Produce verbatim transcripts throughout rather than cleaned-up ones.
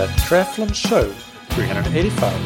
the Triathlon Show three eighty-five.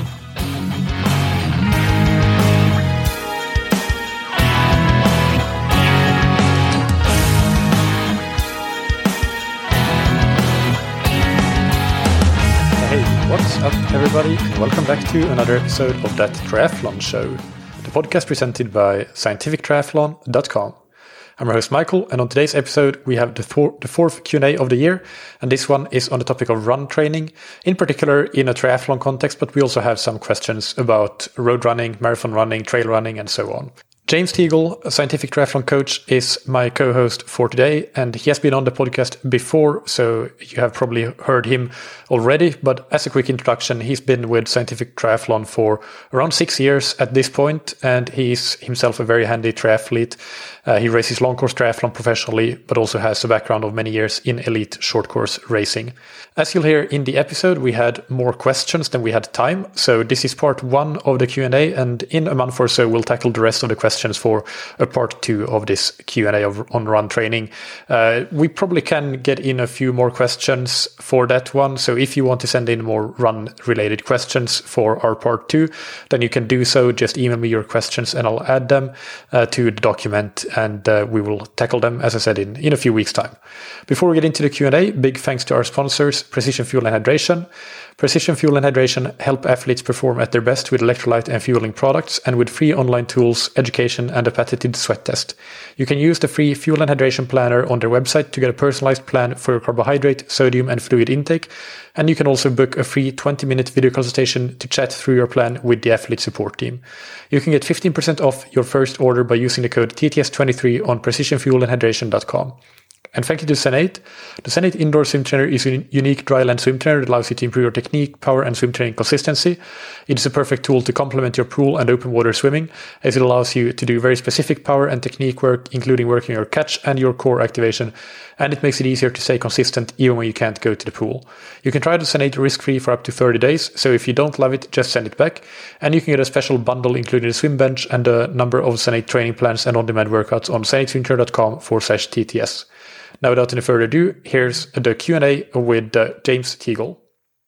Hey, what's up everybody? Welcome back to another episode of That Triathlon Show, the podcast presented by scientific triathlon dot com. I'm your host Michael, and on today's episode we have the, thor- the fourth Q and A of the year, and this one is on the topic of run training, in particular in a triathlon context, but we also have some questions about road running, marathon running, trail running, and so on. James Teagle, a scientific triathlon coach, is my co-host for today, and he has been on the podcast before, so you have probably heard him already. But as a quick introduction, he's been with Scientific Triathlon for around six years at this point, and he's himself a very handy triathlete. Uh, he races long course triathlon professionally, but also has a background of many years in elite short course racing. As you'll hear in the episode, we had more questions than we had time, so this is part one of the Q and A, and in a month or so we'll tackle the rest of the questions for a part two of this Q and A of, on run training. Uh, we probably can get in a few more questions for that one, so if you want to send in more run related questions for our part two, then you can do so. Just email me your questions and I'll add them uh, to the document, and uh, we will tackle them, as I said, in, in a few weeks time. Before we get into the Q and A, big thanks to our sponsors, Precision Fuel and Hydration. Precision Fuel and Hydration help athletes perform at their best with electrolyte and fueling products, and with free online tools, education, and a patented sweat test. You can use the free Fuel and Hydration Planner on their website to get a personalized plan for your carbohydrate, sodium, and fluid intake. And you can also book a free twenty-minute video consultation to chat through your plan with the athlete support team. You can get fifteen percent off your first order by using the code T T S twenty-three on precision fuel and hydration dot com. And thank you to Zenate. The Zenate Indoor Swim Trainer is a unique dryland swim trainer that allows you to improve your technique, power, and swim training consistency. It is a perfect tool to complement your pool and open water swimming, as it allows you to do very specific power and technique work, including working your catch and your core activation. And it makes it easier to stay consistent even when you can't go to the pool. You can try the Zenate risk-free for up to thirty days, so if you don't love it, just send it back. And you can get a special bundle including a swim bench and a number of Zenate training plans and on-demand workouts on zenate swim trainer dot com forward slash T T S. Now, without any further ado, here's the Q and A with uh, James Teagle.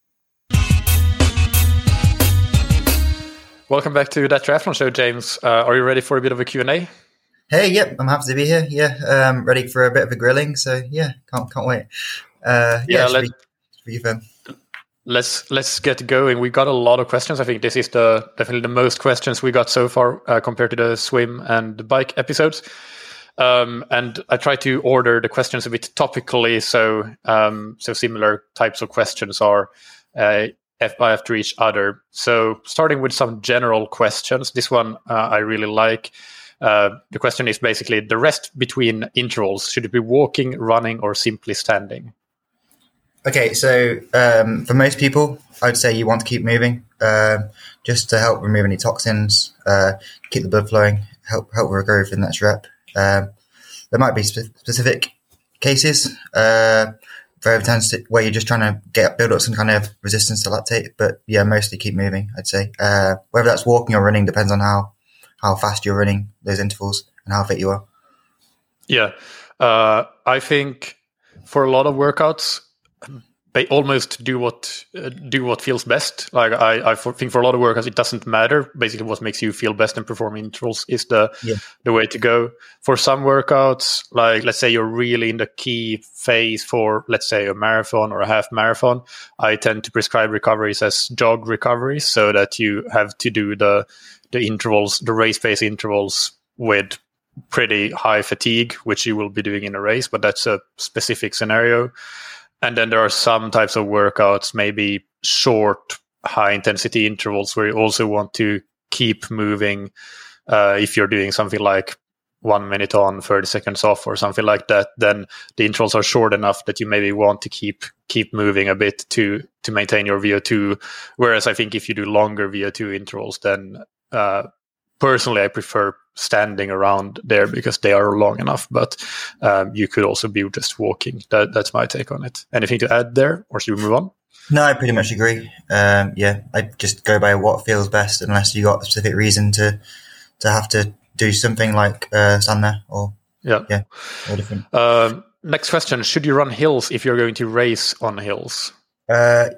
Welcome back to That Triathlon Show, James. Uh, are you ready for a bit of a Q and A? Hey, yep, I'm happy to be here. Yeah, um, ready for a bit of a grilling. So yeah, can't can't wait. Uh, yeah, yeah let, be, be fun. Let's let's get going. We got a lot of questions. I think this is the definitely the most questions we got so far uh, compared to the swim and the bike episodes. Um, and I try to order the questions a bit topically, so um, so similar types of questions are uh, after each other. So starting with some general questions, this one uh, I really like. Uh, the question is basically the rest between intervals. Should it be walking, running, or simply standing? Okay, so um, for most people, I'd say you want to keep moving uh, just to help remove any toxins, uh, keep the blood flowing, help help with growth in that rep. Um, there might be spe- specific cases uh, where, to, where you're just trying to get build up some kind of resistance to lactate, but yeah, mostly keep moving, I'd say. Uh, whether that's walking or running depends on how, how fast you're running those intervals and how fit you are. Yeah, uh, I think for a lot of workouts, they almost do what uh, do what feels best. Like I, I think for a lot of workouts, it doesn't matter. Basically, what makes you feel best and perform intervals is the yeah. the way to go. For some workouts, like let's say you're really in the key phase for, let's say, a marathon or a half marathon, I tend to prescribe recoveries as jog recoveries, so that you have to do the the intervals, the race pace intervals with pretty high fatigue, which you will be doing in a race, but that's a specific scenario. And then there are some types of workouts, maybe short, high-intensity intervals where you also want to keep moving. Uh, if you're doing something like one minute on, thirty seconds off or something like that, then the intervals are short enough that you maybe want to keep keep moving a bit to to maintain your V O two. Whereas I think if you do longer V O two intervals, then uh, personally I prefer standing around there because they are long enough, but um, you could also be just walking. That, that's my take on it. Anything to add there, or should we move on? No, I pretty much agree. Um, yeah, I just go by what feels best, unless you got a specific reason to to have to do something like uh, stand there or yeah, yeah, or different. Um, next question: should you run hills if you're going to race on hills? Uh,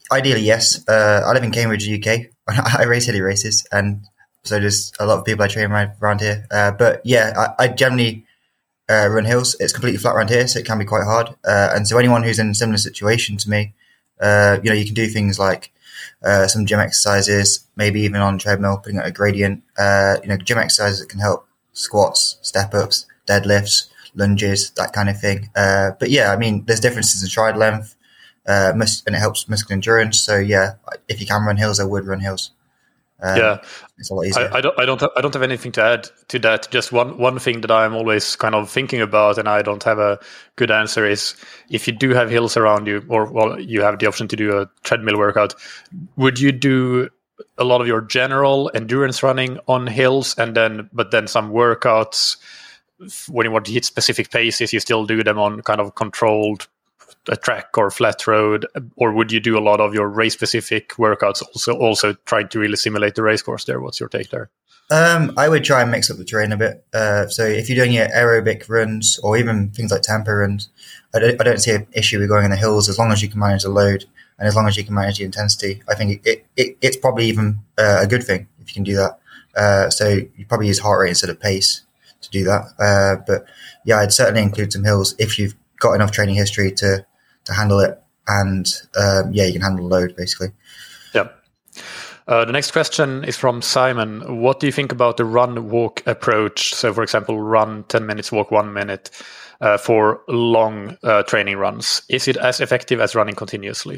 ideally, yes. Uh, I live in Cambridge, U K. I race hilly races, and so does a lot of people I train around, around here. Uh, but yeah, I, I generally uh, run hills. It's completely flat around here, so it can be quite hard. Uh, and so anyone who's in a similar situation to me, uh, you know, you can do things like uh, some gym exercises, maybe even on treadmill, putting out a gradient. Uh, you know, gym exercises that can help squats, step ups, deadlifts, lunges, that kind of thing. Uh, but yeah, I mean, there's differences in stride length, uh, mus- and it helps muscular endurance. So yeah, if you can run hills, I would run hills. Um, yeah, it's a lot easier. I, I don't, I don't, have, I don't have anything to add to that. Just one, one thing that I'm always kind of thinking about, and I don't have a good answer, is if you do have hills around you, or well, you have the option to do a treadmill workout, would you do a lot of your general endurance running on hills, and then, but then some workouts when you want to hit specific paces, you still do them on kind of controlled a track or flat road, or would you do a lot of your race specific workouts also also trying to really simulate the race course there? What's your take there? Um, I would try and mix up the terrain a bit. Uh, so if you're doing your aerobic runs or even things like tempo runs, I don't, I don't see an issue with going in the hills as long as you can manage the load and as long as you can manage the intensity. I think it, it, it it's probably even uh, a good thing if you can do that. Uh, so you probably use heart rate instead of pace to do that. Uh, but yeah, I'd certainly include some hills if you've got enough training history to to handle it, and um, yeah, you can handle the load basically. Yeah. Uh, the next question is from Simon. What do you think about the run-walk approach? So, for example, run ten minutes, walk one minute uh, for long uh, training runs. Is it as effective as running continuously?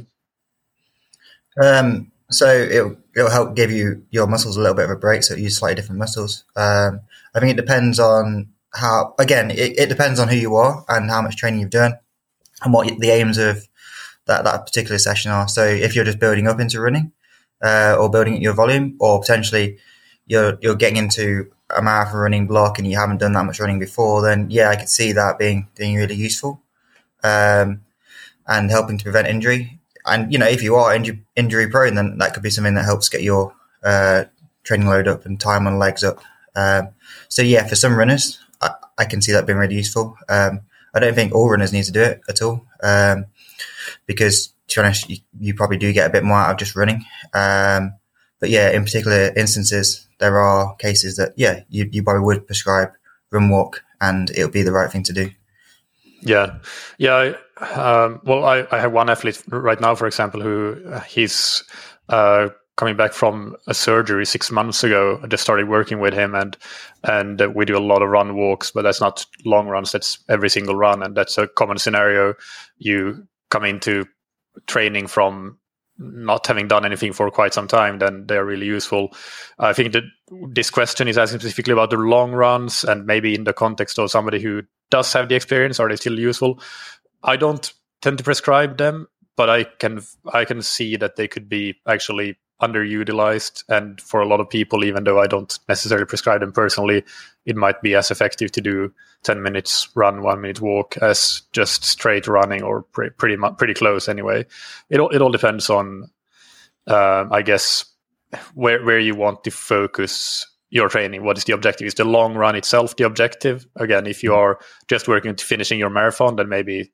Um, so it'll, it'll help give you your muscles a little bit of a break, so you use slightly different muscles. Um, I think it depends on how, again, it, it depends on who you are and how much training you've done and what the aims of that, that particular session are. So if you're just building up into running, uh, or building your volume, or potentially you're, you're getting into a marathon running block and you haven't done that much running before, then yeah, I could see that being, being really useful, um, and helping to prevent injury. And, you know, if you are injury, injury prone, then that could be something that helps get your, uh, training load up and time on legs up. Um, so yeah, for some runners, I, I can see that being really useful. Um, I don't think all runners need to do it at all, um, because to be honest, you, you probably do get a bit more out of just running. Um, but yeah, in particular instances, there are cases that, yeah, you, you probably would prescribe run walk and it'll be the right thing to do. Yeah. Yeah. Um, well, I, I have one athlete right now, for example, who uh, he's uh, coming back from a surgery six months ago. I just started working with him, and and uh, we do a lot of run walks, but that's not long runs. That's every single run. And that's a common scenario. You come into training from not having done anything for quite some time, then they're really useful. I think that this question is asking specifically about the long runs, and maybe in the context of somebody who does have the experience, are they still useful? I don't tend to prescribe them, but I can I can see that they could be actually underutilized, and for a lot of people, even though I don't necessarily prescribe them personally, it might be as effective to do ten minutes run, one minute walk as just straight running, or pre- pretty mu- pretty close anyway. It all, it all depends on, um, I guess, where where you want to focus your training. What is the objective? Is the long run itself the objective? Again, if you are just working to finishing your marathon, then maybe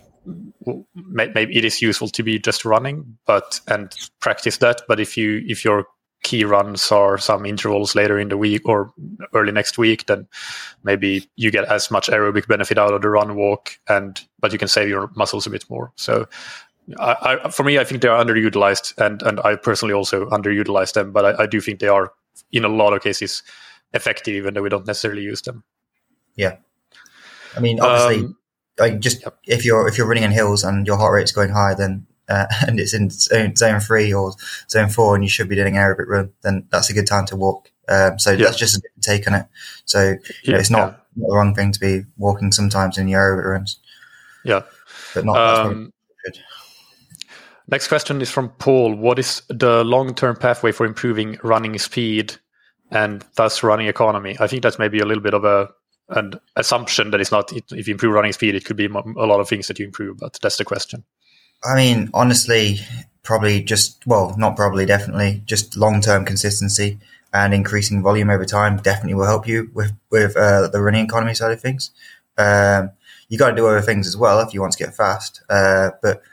maybe it is useful to be just running, but and practice that. But if you if your key runs are some intervals later in the week or early next week, then maybe you get as much aerobic benefit out of the run walk, and but you can save your muscles a bit more. So I, I, for me, I think they are underutilized, and and I personally also underutilize them, but I, I do think they are in a lot of cases effective, even though we don't necessarily use them. Yeah, I mean, obviously, um, like just yep. if you're if you're running in hills and your heart rate's going high, then uh, and it's in zone, zone three or zone four, and you should be doing an aerobic run, then that's a good time to walk. Um, so yeah. That's just a different take on it. So you yeah, know, it's not, yeah. not the wrong thing to be walking sometimes in your aerobic runs. Yeah, but not. Um, good. Next question is from Paul. What is the long-term pathway for improving running speed and thus running economy? I think that's maybe a little bit of a an assumption that it's not, if you improve running speed, it could be a lot of things that you improve, but that's the question. I mean, honestly, probably just, well, not probably, definitely, just long-term consistency and increasing volume over time definitely will help you with, with uh, the running economy side of things. Um, you got to do other things as well if you want to get fast. Uh, but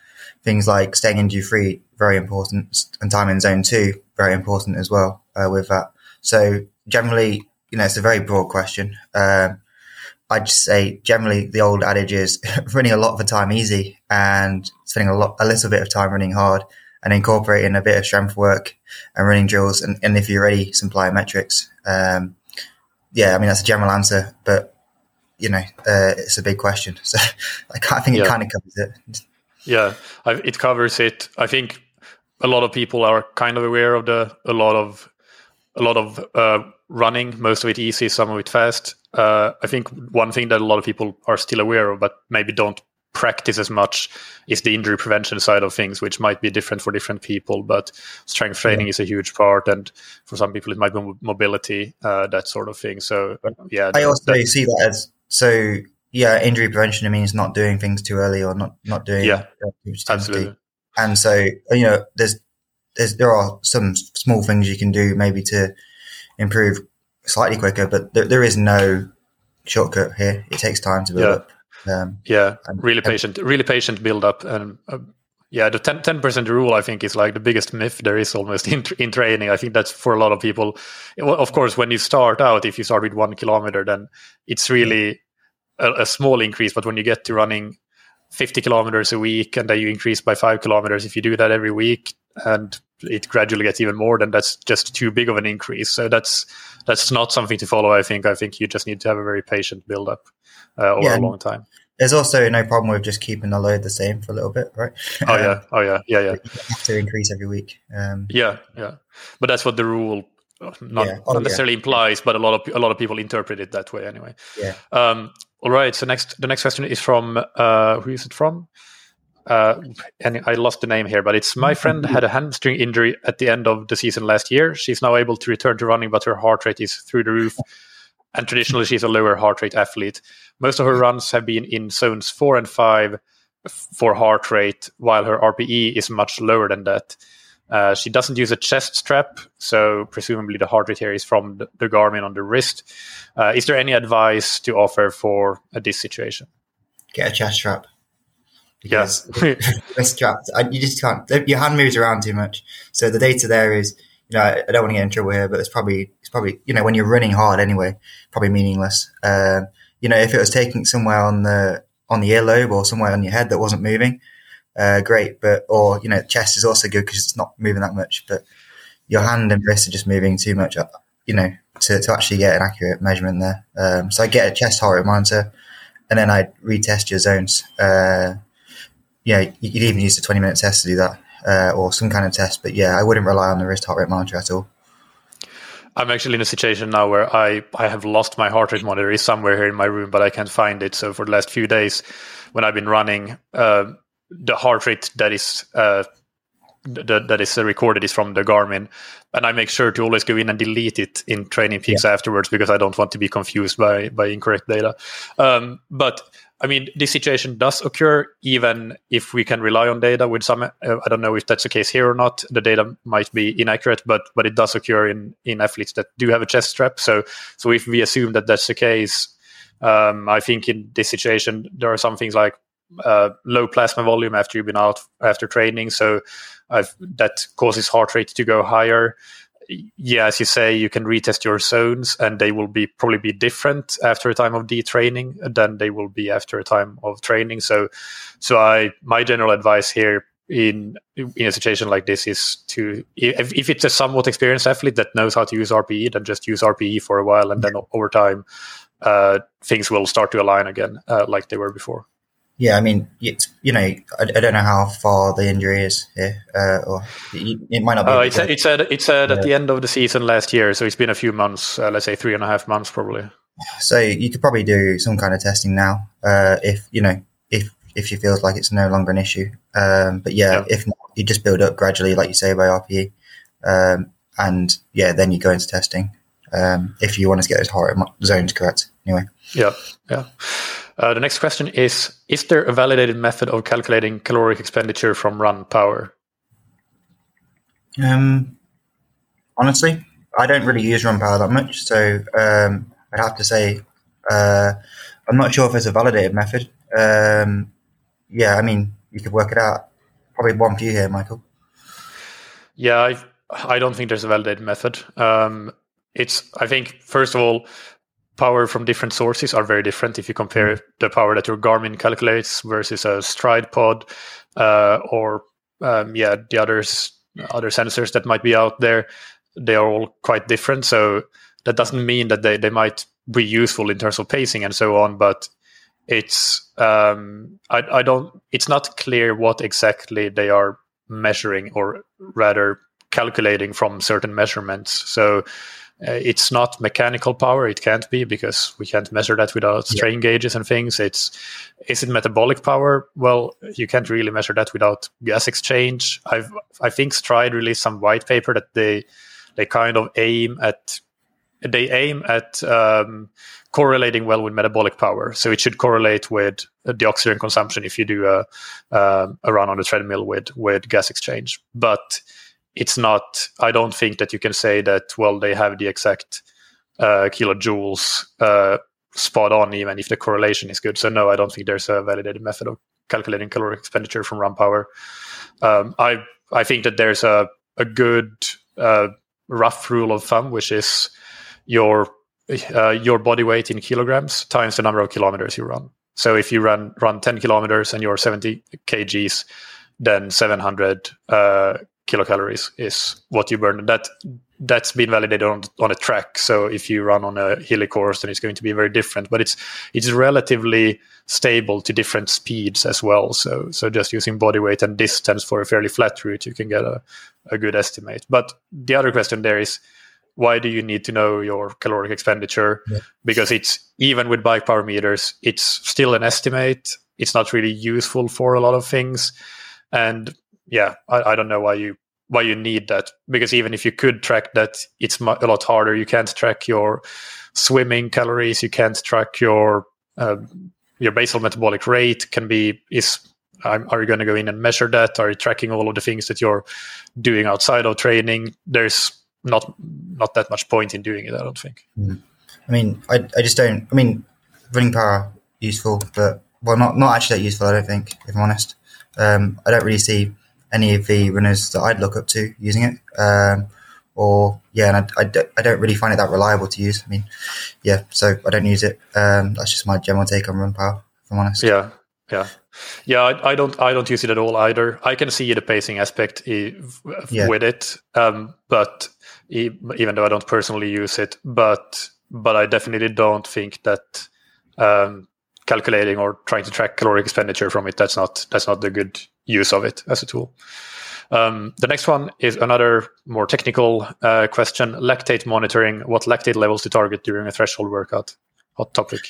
things like staying injury free, very important, and time in zone two, very important as well uh, with that. So generally, you know, it's a very broad question. Um, I'd just say generally the old adage is running a lot of the time easy and spending a lot, a little bit of time running hard and incorporating a bit of strength work and running drills. And, and if you're ready, some plyometrics. Um, yeah, I mean, that's a general answer, but you know, uh, it's a big question. So I, I think it yeah. kind of covers it. Yeah, I, it covers it. I think a lot of people are kind of aware of the, a lot of, a lot of uh, running, most of it easy, some of it fast. Uh, I think one thing that a lot of people are still aware of, but maybe don't practice as much, is the injury prevention side of things, which might be different for different people. But strength training yeah. is a huge part, and for some people it might be mobility, uh, that sort of thing. So yeah, I also that, see that as so. Yeah, injury prevention means not doing things too early or not not doing yeah, uh, absolutely. And so you know, there's there's there are some small things you can do maybe to improve slightly quicker, but there, there is no shortcut here. It takes time to build yeah. up. Um, yeah, really patient, really patient build up, and uh, yeah, the ten percent rule I think is like the biggest myth there is almost in in training. I think that's for a lot of people. Of course, when you start out, if you start with one kilometer, then it's really a, a small increase. But when you get to running fifty kilometers a week, and then you increase by five kilometers, if you do that every week, and it gradually gets even more, then that's just too big of an increase. So that's that's not something to follow. I think. I think you just need to have a very patient build up uh, over yeah, a long time. There's also no problem with just keeping the load the same for a little bit, right? Oh yeah, oh yeah, yeah, yeah. You have to increase every week. Um, yeah, yeah. But that's what the rule not, yeah. oh, not necessarily yeah. implies, but a lot of a lot of people interpret it that way anyway. Yeah. Um, all right. So next, the next question is from uh, who is it from? Uh, and I lost the name here, but it's my friend had a hamstring injury at the end of the season last year. She's now able to return to running, but her heart rate is through the roof. And traditionally, she's a lower heart rate athlete. Most of her runs have been in zones four and five for heart rate, while her R P E is much lower than that. Uh, she doesn't use a chest strap, so presumably the heart rate here is from the, the Garmin on the wrist. Uh, is there any advice to offer for uh, this situation? Get a chest strap. Yes, yeah. Wrist strapped. You just can't. Your hand moves around too much. So the data there is, you know, I don't want to get in trouble here, but it's probably, it's probably, you know, when you're running hard anyway, probably meaningless. Uh, you know, if it was taking somewhere on the on the earlobe or somewhere on your head that wasn't moving, uh, great. But or you know, chest is also good because it's not moving that much. But your hand and wrist are just moving too much, you know, to, to actually get an accurate measurement there. Um, so I get a chest heart rate monitor, and then I retest your zones. Uh, yeah, you could even use the twenty minute test to do that. Uh, or some kind of test, but yeah, I wouldn't rely on the wrist heart rate monitor at all. I'm actually in a situation now where I, I have lost my heart rate monitor. It's somewhere here in my room, but I can't find it. So for the last few days, when I've been running, uh, the heart rate that is uh, th- that is recorded is from the Garmin, and I make sure to always go in and delete it in Training Peaks yeah. afterwards because I don't want to be confused by by incorrect data. Um, but I mean, this situation does occur even if we can rely on data with some, uh, I don't know if that's the case here or not. The data might be inaccurate, but but it does occur in, in athletes that do have a chest strap. So so if we assume that that's the case, um, I think in this situation, there are some things like uh, low plasma volume after you've been out after training. So I've, that causes heart rate to go higher. Yeah, as you say, you can retest your zones, and they will be probably be different after a time of detraining than they will be after a time of training. So, so I my general advice here in in a situation like this is to if, if it's a somewhat experienced athlete that knows how to use R P E, then just use R P E for a while, and then over time, uh, things will start to align again uh, like they were before. Yeah, I mean, it's, you know, I, I don't know how far the injury is here, uh, or it, it might not be. Uh, it's, it's said it's said yeah. at the end of the season last year, so it's been a few months, uh, let's say three and a half months probably. So you could probably do some kind of testing now, uh, if you know, if if you feels like it's no longer an issue. Um, but yeah, yeah, if not, you just build up gradually, like you say, by R P E, um, and yeah, then you go into testing um, if you want to get those heart rate zones correct. Anyway. Yeah. Yeah. Uh, the next question is, is there a validated method of calculating caloric expenditure from run power? Um, honestly, I don't really use run power that much. So um, I'd have to say uh, I'm not sure if there's a validated method. Um, yeah, I mean, you could work it out. probably one for you here, Michael. Yeah, I I don't think there's a validated method. Um, it's I think first of all, power from different sources are very different. If you compare mm. the power that your Garmin calculates versus a Stride pod, uh, or um, yeah, the others other sensors that might be out there, they are all quite different. So that doesn't mean that they, they might be useful in terms of pacing and so on, but it's um, I, I don't. It's not clear what exactly they are measuring, or rather calculating from certain measurements. So uh, it's not mechanical power. It can't be, because we can't measure that without strain yeah. gauges and things. It's is it metabolic power? Well, you can't really measure that without gas exchange. I've I think Stride released some white paper that they they kind of aim at. They aim at um, correlating well with metabolic power. So it should correlate with the oxygen consumption if you do a, uh, a run on the treadmill with, with gas exchange. But it's not, I don't think that you can say that, well, they have the exact uh, kilojoules uh, spot on, even if the correlation is good. So no, I don't think there's a validated method of calculating caloric expenditure from run power. Um, I I think that there's a, a good uh, rough rule of thumb, which is your uh, your body weight in kilograms times the number of kilometers you run. So if you run run ten kilometers and you're seventy kgs, then seven hundred uh, kilocalories is what you burn. That that's been validated on on a track. So if you run on a hilly course, then it's going to be very different. But it's it's relatively stable to different speeds as well. So so just using body weight and distance for a fairly flat route, you can get a, a good estimate. But the other question there is, why do you need to know your caloric expenditure? Yeah. Because it's, even with bike power meters, it's still an estimate. It's not really useful for a lot of things. And yeah, I, I don't know why you why you need that. Because even if you could track that, it's mu- a lot harder. You can't track your swimming calories. You can't track your uh, your basal metabolic rate. Can be is um, are you going to go in and measure that? Are you tracking all of the things that you're doing outside of training? There's not not that much point in doing it, I don't think. Mm. I mean, I I just don't. I mean, running power useful, but well, not not actually that useful. I don't think, if I'm honest. Um, I don't really see any of the runners that I'd look up to using it. Um, or yeah, and I, I, don't, I don't really find it that reliable to use. I mean, yeah, so I don't use it. Um, that's just my general take on run power, if I'm honest. Yeah, yeah, yeah. I, I don't I don't use it at all either. I can see the pacing aspect i- Yeah. with it, um, but e- even though I don't personally use it, but but I definitely don't think that um, calculating or trying to track caloric expenditure from it, that's not that's not the good use of it as a tool. Um, the next one is another more technical uh, question: lactate monitoring. What lactate levels to target during a threshold workout? Hot topic.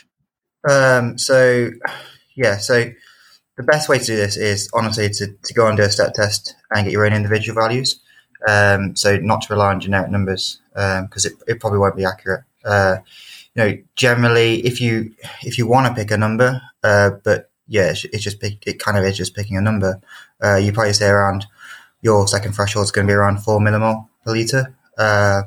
Um, so yeah, so the best way to do this is honestly to, to go and do a step test and get your own individual values. Um, so not to rely on generic numbers, because um, it, it probably won't be accurate. Uh, you know, generally, if you if you want to pick a number, uh, but yeah, it's, it's just pick, it kind of is just picking a number. Uh, you probably say around your second threshold is going to be around four millimole per liter. Uh,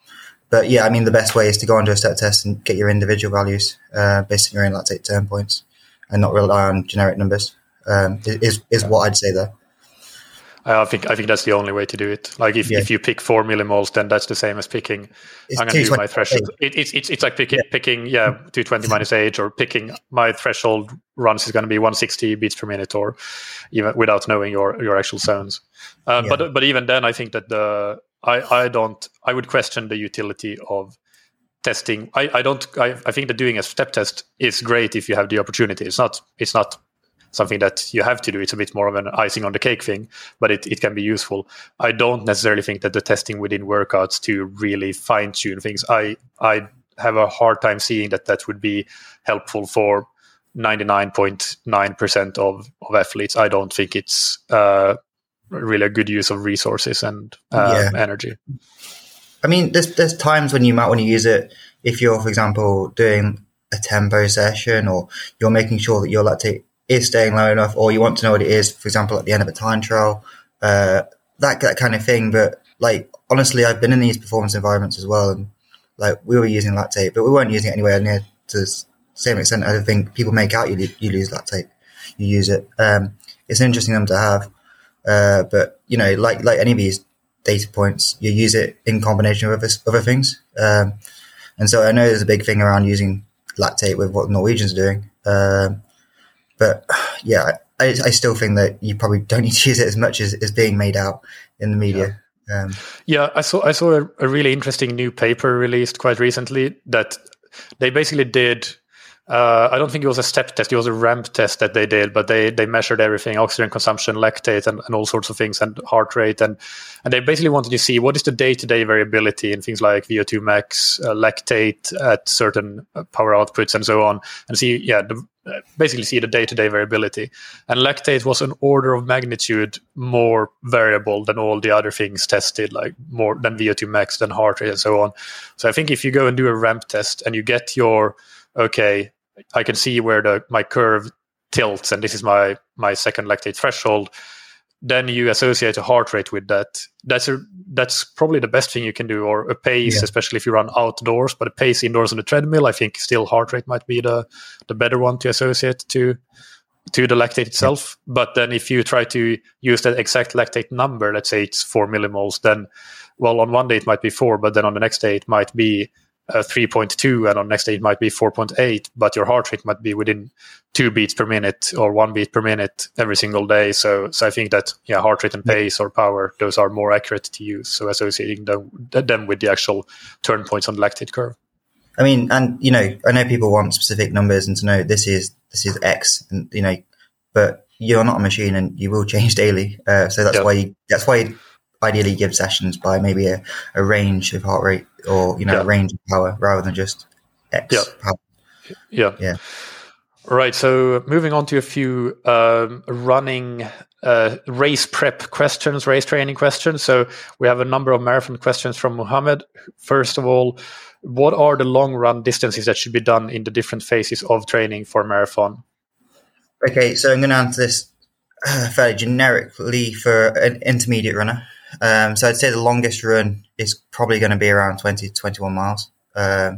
but yeah, I mean, the best way is to go and do a step test and get your individual values uh, based on your own lactate turn points, and not rely on generic numbers. Um, is is what I'd say there. I think I think that's the only way to do it. Like if, yeah. if you pick four millimoles, then that's the same as picking. It's I'm going to do my threshold. It, it's it's it's like picking yeah. picking yeah two twenty minus age, or picking my threshold runs is going to be one sixty beats per minute, or even without knowing your your actual zones. Um, yeah. But but even then, I think that the I, I don't I would question the utility of testing. I, I don't I, I think that doing a step test is great if you have the opportunity. It's not it's not. something that you have to do. It's a bit more of an icing on the cake thing, but it, it can be useful. I don't necessarily think that the testing within workouts to really fine tune things, I I have a hard time seeing that that would be helpful for ninety-nine point nine percent of, of athletes. I don't think it's uh, really a good use of resources and uh, yeah. energy. I mean, there's there's times when you might want to use it if you're, for example, doing a tempo session, or you're making sure that your lactate is staying low enough, or you want to know what it is, for example, at the end of a time trial, uh, that that kind of thing. But like, honestly, I've been in these performance environments as well, and like we were using lactate, but we weren't using it anywhere near to the same extent. I don't think people make out you you lose lactate, you use it. Um, it's an interesting number to have. Uh, but you know, like like any of these data points, you use it in combination with other, other things. Um, and so I know there's a big thing around using lactate with what Norwegians are doing. Um, but yeah, I, I still think that you probably don't need to use it as much as is being made out in the media. Yeah, um, yeah I saw I saw a, a really interesting new paper released quite recently that they basically did. Uh, I don't think it was a step test; it was a ramp test that they did. But they, they measured everything: oxygen consumption, lactate, and, and all sorts of things, and heart rate, and and they basically wanted to see what is the day-to-day variability in things like V O two max, uh, lactate at certain power outputs, and so on, and see, yeah, the, basically see the day-to-day variability. And lactate was an order of magnitude more variable than all the other things tested, like more than V O two max, than heart rate, and so on. So I think if you go and do a ramp test and you get your okay, I can see where the my curve tilts, and this is my my second lactate threshold. Then you associate a heart rate with that. That's a that's probably the best thing you can do, or a pace, yeah. especially if you run outdoors. But a pace indoors on the treadmill, I think still heart rate might be the the better one to associate to to the lactate itself. Yeah. But then if you try to use that exact lactate number, let's say it's four millimoles, then well, on one day it might be four, but then on the next day it might be Uh, three point two, and on next day it might be four point eight, but your heart rate might be within two beats per minute or one beat per minute every single day. So, so I think that yeah, heart rate and pace or power, those are more accurate to use. So associating them, them with the actual turn points on the lactate curve. I mean, and you know, I know people want specific numbers and to know this is this is X, and you know, but you're not a machine and you will change daily. Uh, so that's yeah. why you, that's why. You, ideally give sessions by maybe a, a range of heart rate or, you know, yeah. a range of power rather than just X yeah. power. Yeah. Yeah. Right. So moving on to a few um, running uh, race prep questions, race training questions. So we have a number of marathon questions from Mohammed. First of all, what are the long run distances that should be done in the different phases of training for marathon? Okay. So I'm going to answer this uh, fairly generically for an intermediate runner. Um, so I'd say the longest run is probably going to be around twenty to twenty-one miles. Um,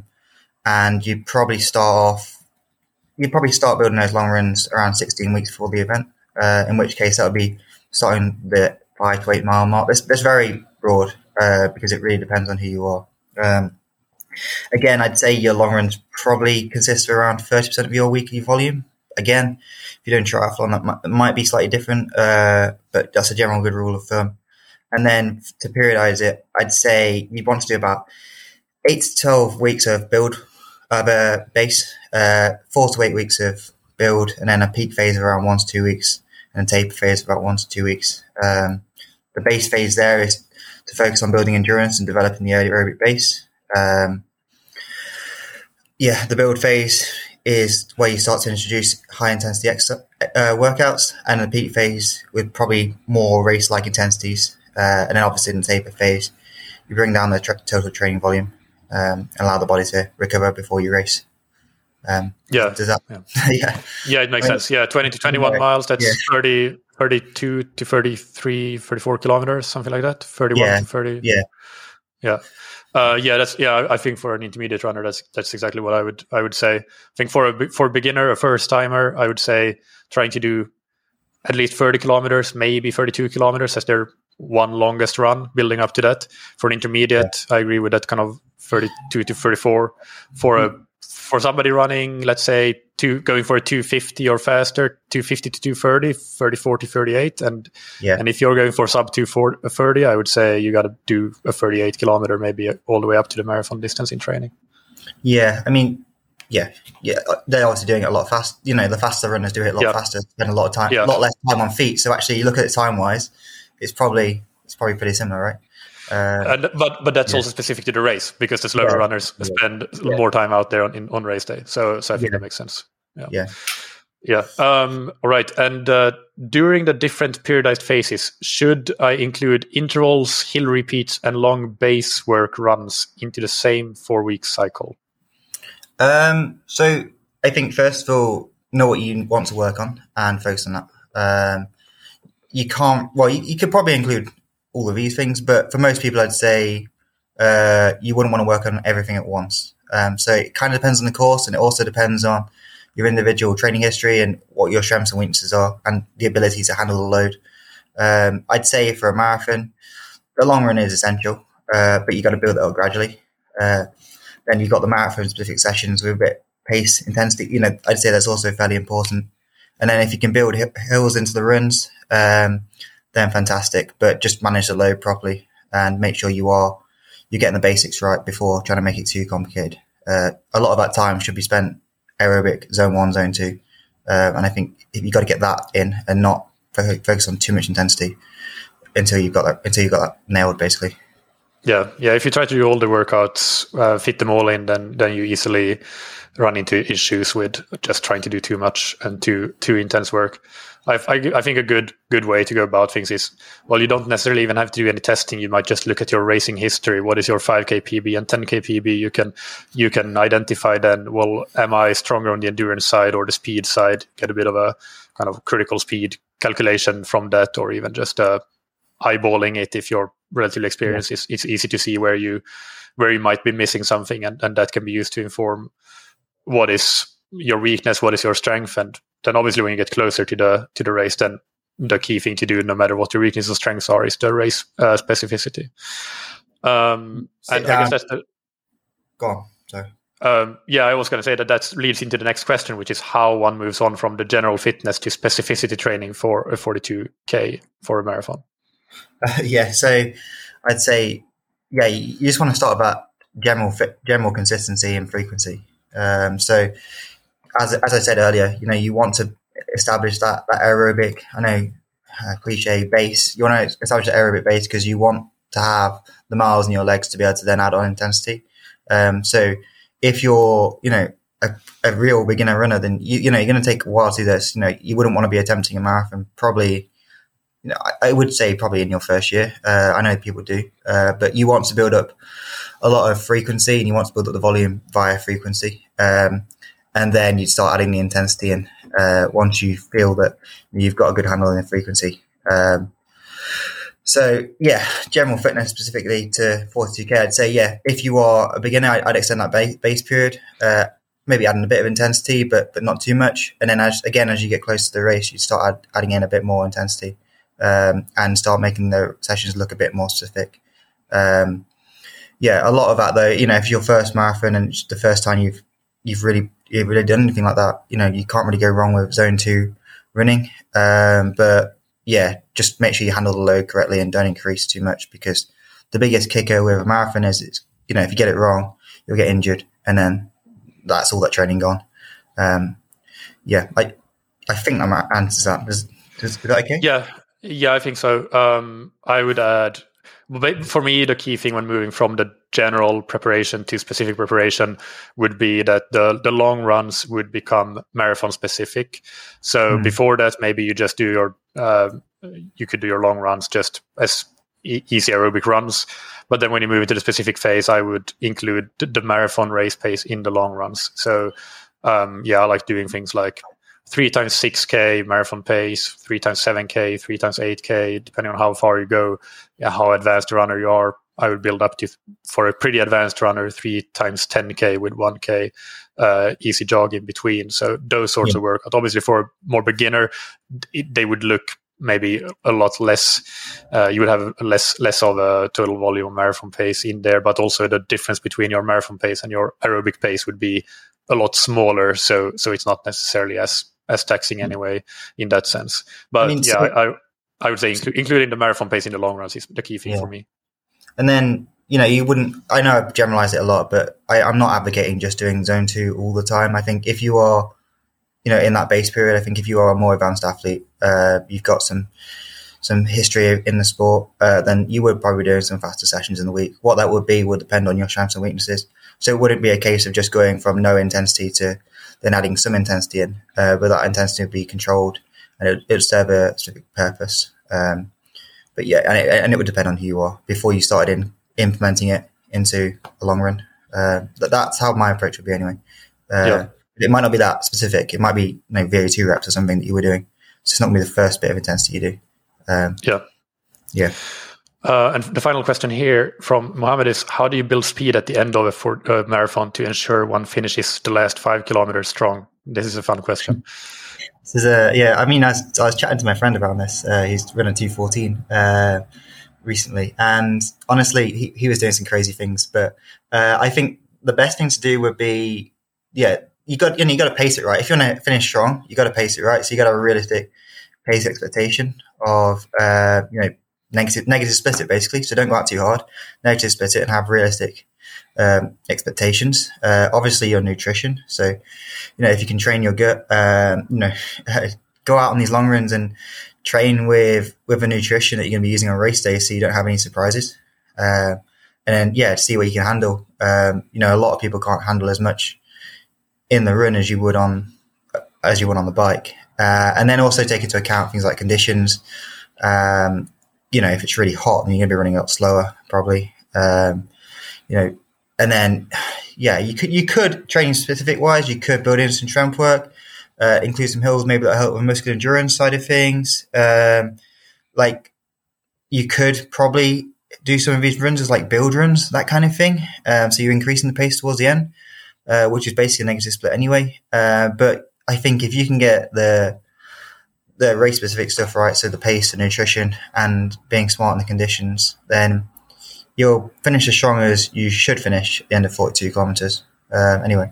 and you probably start off, you probably start building those long runs around sixteen weeks before the event, uh, in which case that would be starting the five to eight mile mark. That's, that's very broad, uh, because it really depends on who you are. Um, again, I'd say your long runs probably consist of around thirty percent of your weekly volume. Again, if you're doing triathlon, that might, might be slightly different, uh, but that's a general good rule of thumb. And then to periodize it, I'd say you want to do about eight to twelve weeks of build of a base, uh, four to eight weeks of build, and then a peak phase of around one to two weeks, and a taper phase of about one to two weeks. Um, the base phase there is to focus on building endurance and developing the aerobic base. Um, yeah, the build phase is where you start to introduce high intensity extra, uh, workouts, and the peak phase with probably more race like intensities. Uh, and then obviously in the taper phase, you bring down the tra- total training volume, um, and allow the body to recover before you race. Um, yeah. Does that? Yeah. yeah. Yeah, it makes I mean, sense. Yeah, twenty to twenty-one yeah. miles, that's yeah. thirty, thirty-two to thirty-three, thirty-four kilometers, something like that. thirty-one yeah. to thirty. Yeah. Yeah. Uh, yeah, that's yeah. I think for an intermediate runner, that's that's exactly what I would I would say. I think for a for a beginner, a first timer, I would say trying to do at least thirty kilometers, maybe thirty-two kilometers as their one longest run, building up to that. For an intermediate, yeah. I agree with that kind of thirty-two to thirty-four. For a for somebody running, let's say two going for a two fifty or faster, two fifty to two thirty, thirty-four to thirty-eight, and yeah. and if you're going for sub two thirty, I would say you got to do a thirty-eight kilometer, maybe all the way up to the marathon distance in training. Yeah, I mean, yeah, yeah, they're obviously doing it a lot fast. You know, the faster runners do it a lot yeah. faster, spend a lot of time, yeah. a lot less time on feet. So actually, you look at it time wise, it's probably it's probably pretty similar, right? Uh, and, but but that's yeah. also specific to the race because the slower yeah. runners yeah. spend yeah. more time out there on in, on race day. So so I think yeah. that makes sense. Yeah. Yeah. Yeah. Um, all right. And uh, during the different periodized phases, should I include intervals, hill repeats, and long base work runs into the same four-week cycle? Um, so I think first of all, know what you want to work on and focus on that. Um, you can't, well, you, you could probably include all of these things, but for most people, I'd say uh, you wouldn't want to work on everything at once. Um, so it kind of depends on the course, and it also depends on your individual training history and what your strengths and weaknesses are and the ability to handle the load. Um, I'd say for a marathon, the long run is essential, uh, but you got to build it up gradually. Uh, then you've got the marathon specific sessions with a bit pace, intensity. You know, I'd say that's also fairly important. And then if you can build hills into the runs, um, then fantastic. But just manage the load properly and make sure you are you're getting the basics right before trying to make it too complicated. Uh, a lot of that time should be spent aerobic, zone one, zone two. Uh, and I think if you got to get that in and not focus on too much intensity until you've got that, until you've got that nailed, basically. Yeah, yeah. If you try to do all the workouts, uh, fit them all in, then then you easily run into issues with just trying to do too much and too too intense work. I, I, I think a good good way to go about things is, well, you don't necessarily even have to do any testing. You might just look at your racing history. What is your five K P B and ten K P B? You can you can identify then, well, am I stronger on the endurance side or the speed side? Get a bit of a kind of critical speed calculation from that, or even just uh, eyeballing it if you're relatively experienced. Yeah. It's, it's easy to see where you where you might be missing something, and, and that can be used to inform what is your weakness, what is your strength, and then obviously when you get closer to the to the race, then the key thing to do, no matter what your weaknesses or strengths are, is the race uh, specificity. Um, and I guess that's the. Go on. Sorry. Um, yeah, I was going to say that that leads into the next question, which is how one moves on from the general fitness to specificity training for a forty-two K for a marathon. Uh, yeah, so I'd say, yeah, you just want to start about general fit, general consistency and frequency. Um, so, as as I said earlier, you know, you want to establish that that aerobic, I know, uh, cliche base. You want to establish the aerobic base because you want to have the miles in your legs to be able to then add on intensity. Um, so, if you're, you know, a, a real beginner runner, then you you know you're going to take a while to do this. You know, you wouldn't want to be attempting a marathon probably. You know, I, I would say probably in your first year. Uh, I know people do, uh, but you want to build up a lot of frequency, and you want to build up the volume via frequency, um, and then you start adding the intensity in uh, once you feel that you've got a good handle on the frequency. Um, so yeah, general fitness specifically to forty-two K, I'd say yeah. If you are a beginner, I'd, I'd extend that base, base period. Uh, maybe adding a bit of intensity, but but not too much. And then as again, as you get closer to the race, you start add, adding in a bit more intensity. Um, and start making the sessions look a bit more specific. Um, yeah, a lot of that though, you know, if your first marathon and it's the first time you've you've really you've really done anything like that, you know, you can't really go wrong with zone two running. Um, but yeah, just make sure you handle the load correctly and don't increase too much, because the biggest kicker with a marathon is, it's, you know, if you get it wrong, you'll get injured, and then that's all that training gone. Um, yeah, I I think that answers that. Is, is that okay? Yeah. Yeah, I think so. Um, I would add, for me, the key thing when moving from the general preparation to specific preparation would be that the, the long runs would become marathon specific. So mm. before that, maybe you just do your, uh, you could do your long runs just as e- easy aerobic runs. But then when you move into the specific phase, I would include the, the marathon race pace in the long runs. So um, yeah, I like doing things like three times six K marathon pace, three times seven K, three times eight K, depending on how far you go, yeah, how advanced a runner you are. I would build up to, for a pretty advanced runner, three times ten K with one K, uh, easy jog in between. So those sorts yeah. of workouts. Obviously, for a more beginner, it, they would look maybe a lot less. Uh, you would have less less of a total volume marathon pace in there, but also the difference between your marathon pace and your aerobic pace would be a lot smaller. So so it's not necessarily as as taxing anyway in that sense. But I mean, yeah, so, I, I would say inclu- including the marathon pace in the long runs is the key thing yeah. for me. And then, you know, you wouldn't, I know I generalize it a lot, but I, I'm not advocating just doing zone two all the time. I think if you are, you know, in that base period, I think if you are a more advanced athlete, uh, you've got some, some history in the sport, uh, then you would probably be doing some faster sessions in the week. What that would be would depend on your strengths and weaknesses. So it wouldn't be a case of just going from no intensity to then adding some intensity in, uh, but that intensity would be controlled and it would serve a specific purpose. Um, but yeah, and it, and it would depend on who you are before you started in implementing it into a long run. Uh, that, that's how my approach would be anyway. Uh, yeah. It might not be that specific. It might be, you know, V O two reps or something that you were doing. It's just not going to be the first bit of intensity you do. Um, yeah. Yeah. Uh, and the final question here from Mohammed is, how do you build speed at the end of a for, uh, marathon to ensure one finishes the last five kilometers strong? This is a fun question. This is a yeah. I mean, I was, I was chatting to my friend about this. Uh, he's running two fourteen uh, recently, and honestly, he, he was doing some crazy things. But uh, I think the best thing to do would be, yeah, you got you know you got to pace it right. If you want to finish strong, you got to pace it right. So you got to have a realistic pace expectation of uh, you know negative negative split it basically. So don't go out too hard. Negative split it and have realistic um, expectations. Uh, obviously, your nutrition. So you know if you can train your gut, um, you know go out on these long runs and train with with a nutrition that you're going to be using on race day, so you don't have any surprises. Uh, and then yeah, see what you can handle. Um, you know, a lot of people can't handle as much in the run as you would on as you would on the bike. Uh, and then also take into account things like conditions. Um, you know, if it's really hot, then you're going to be running a lot slower, probably. Um, you know, and then, yeah, you could you could training specific wise, you could build in some strength work, uh, include some hills, maybe that help with muscular endurance side of things. Um, like you could probably do some of these runs as like build runs, that kind of thing. Um, so you're increasing the pace towards the end, uh, which is basically a negative split anyway. Uh, but I think if you can get the the race specific stuff right, so the pace, the nutrition, and being smart in the conditions, then you'll finish as strong as you should finish at the end of forty-two kilometers. Uh, anyway.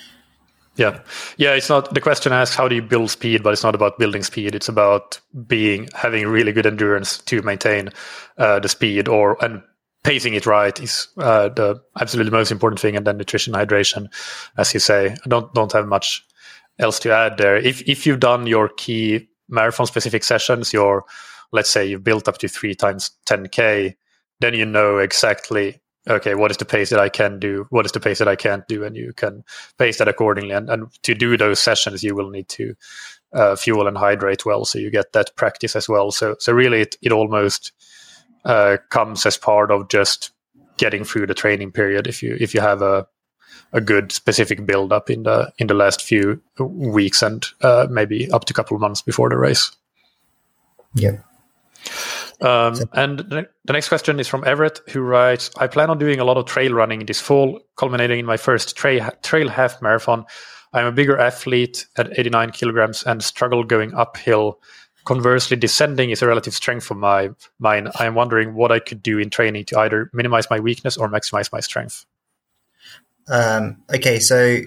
Yeah. Yeah. It's not, the question asks, how do you build speed? But it's not about building speed. It's about being, having really good endurance to maintain uh, the speed, or, and pacing it right is uh, the absolutely most important thing. And then nutrition, hydration, as you say. I don't, don't have much else to add there. If, if you've done your key marathon specific sessions, your, let's say you've built up to three times ten K, then you know exactly, okay, what is the pace that I can do? What is the pace that I can't do? And you can pace that accordingly. And, and to do those sessions, you will need to uh, fuel and hydrate well, so you get that practice as well. So, so really, it, it almost uh, comes as part of just getting through the training period. If you if you have a a good specific build up in the in the last few weeks and uh, maybe up to a couple of months before the race. Yeah. Um, and the next question is from Everett, who writes, I plan on doing a lot of trail running this fall, culminating in my first tra- trail half marathon. I'm a bigger athlete at eighty-nine kilograms and struggle going uphill. Conversely, descending is a relative strength of my mine. I am wondering what I could do in training to either minimize my weakness or maximize my strength. Um, okay, so,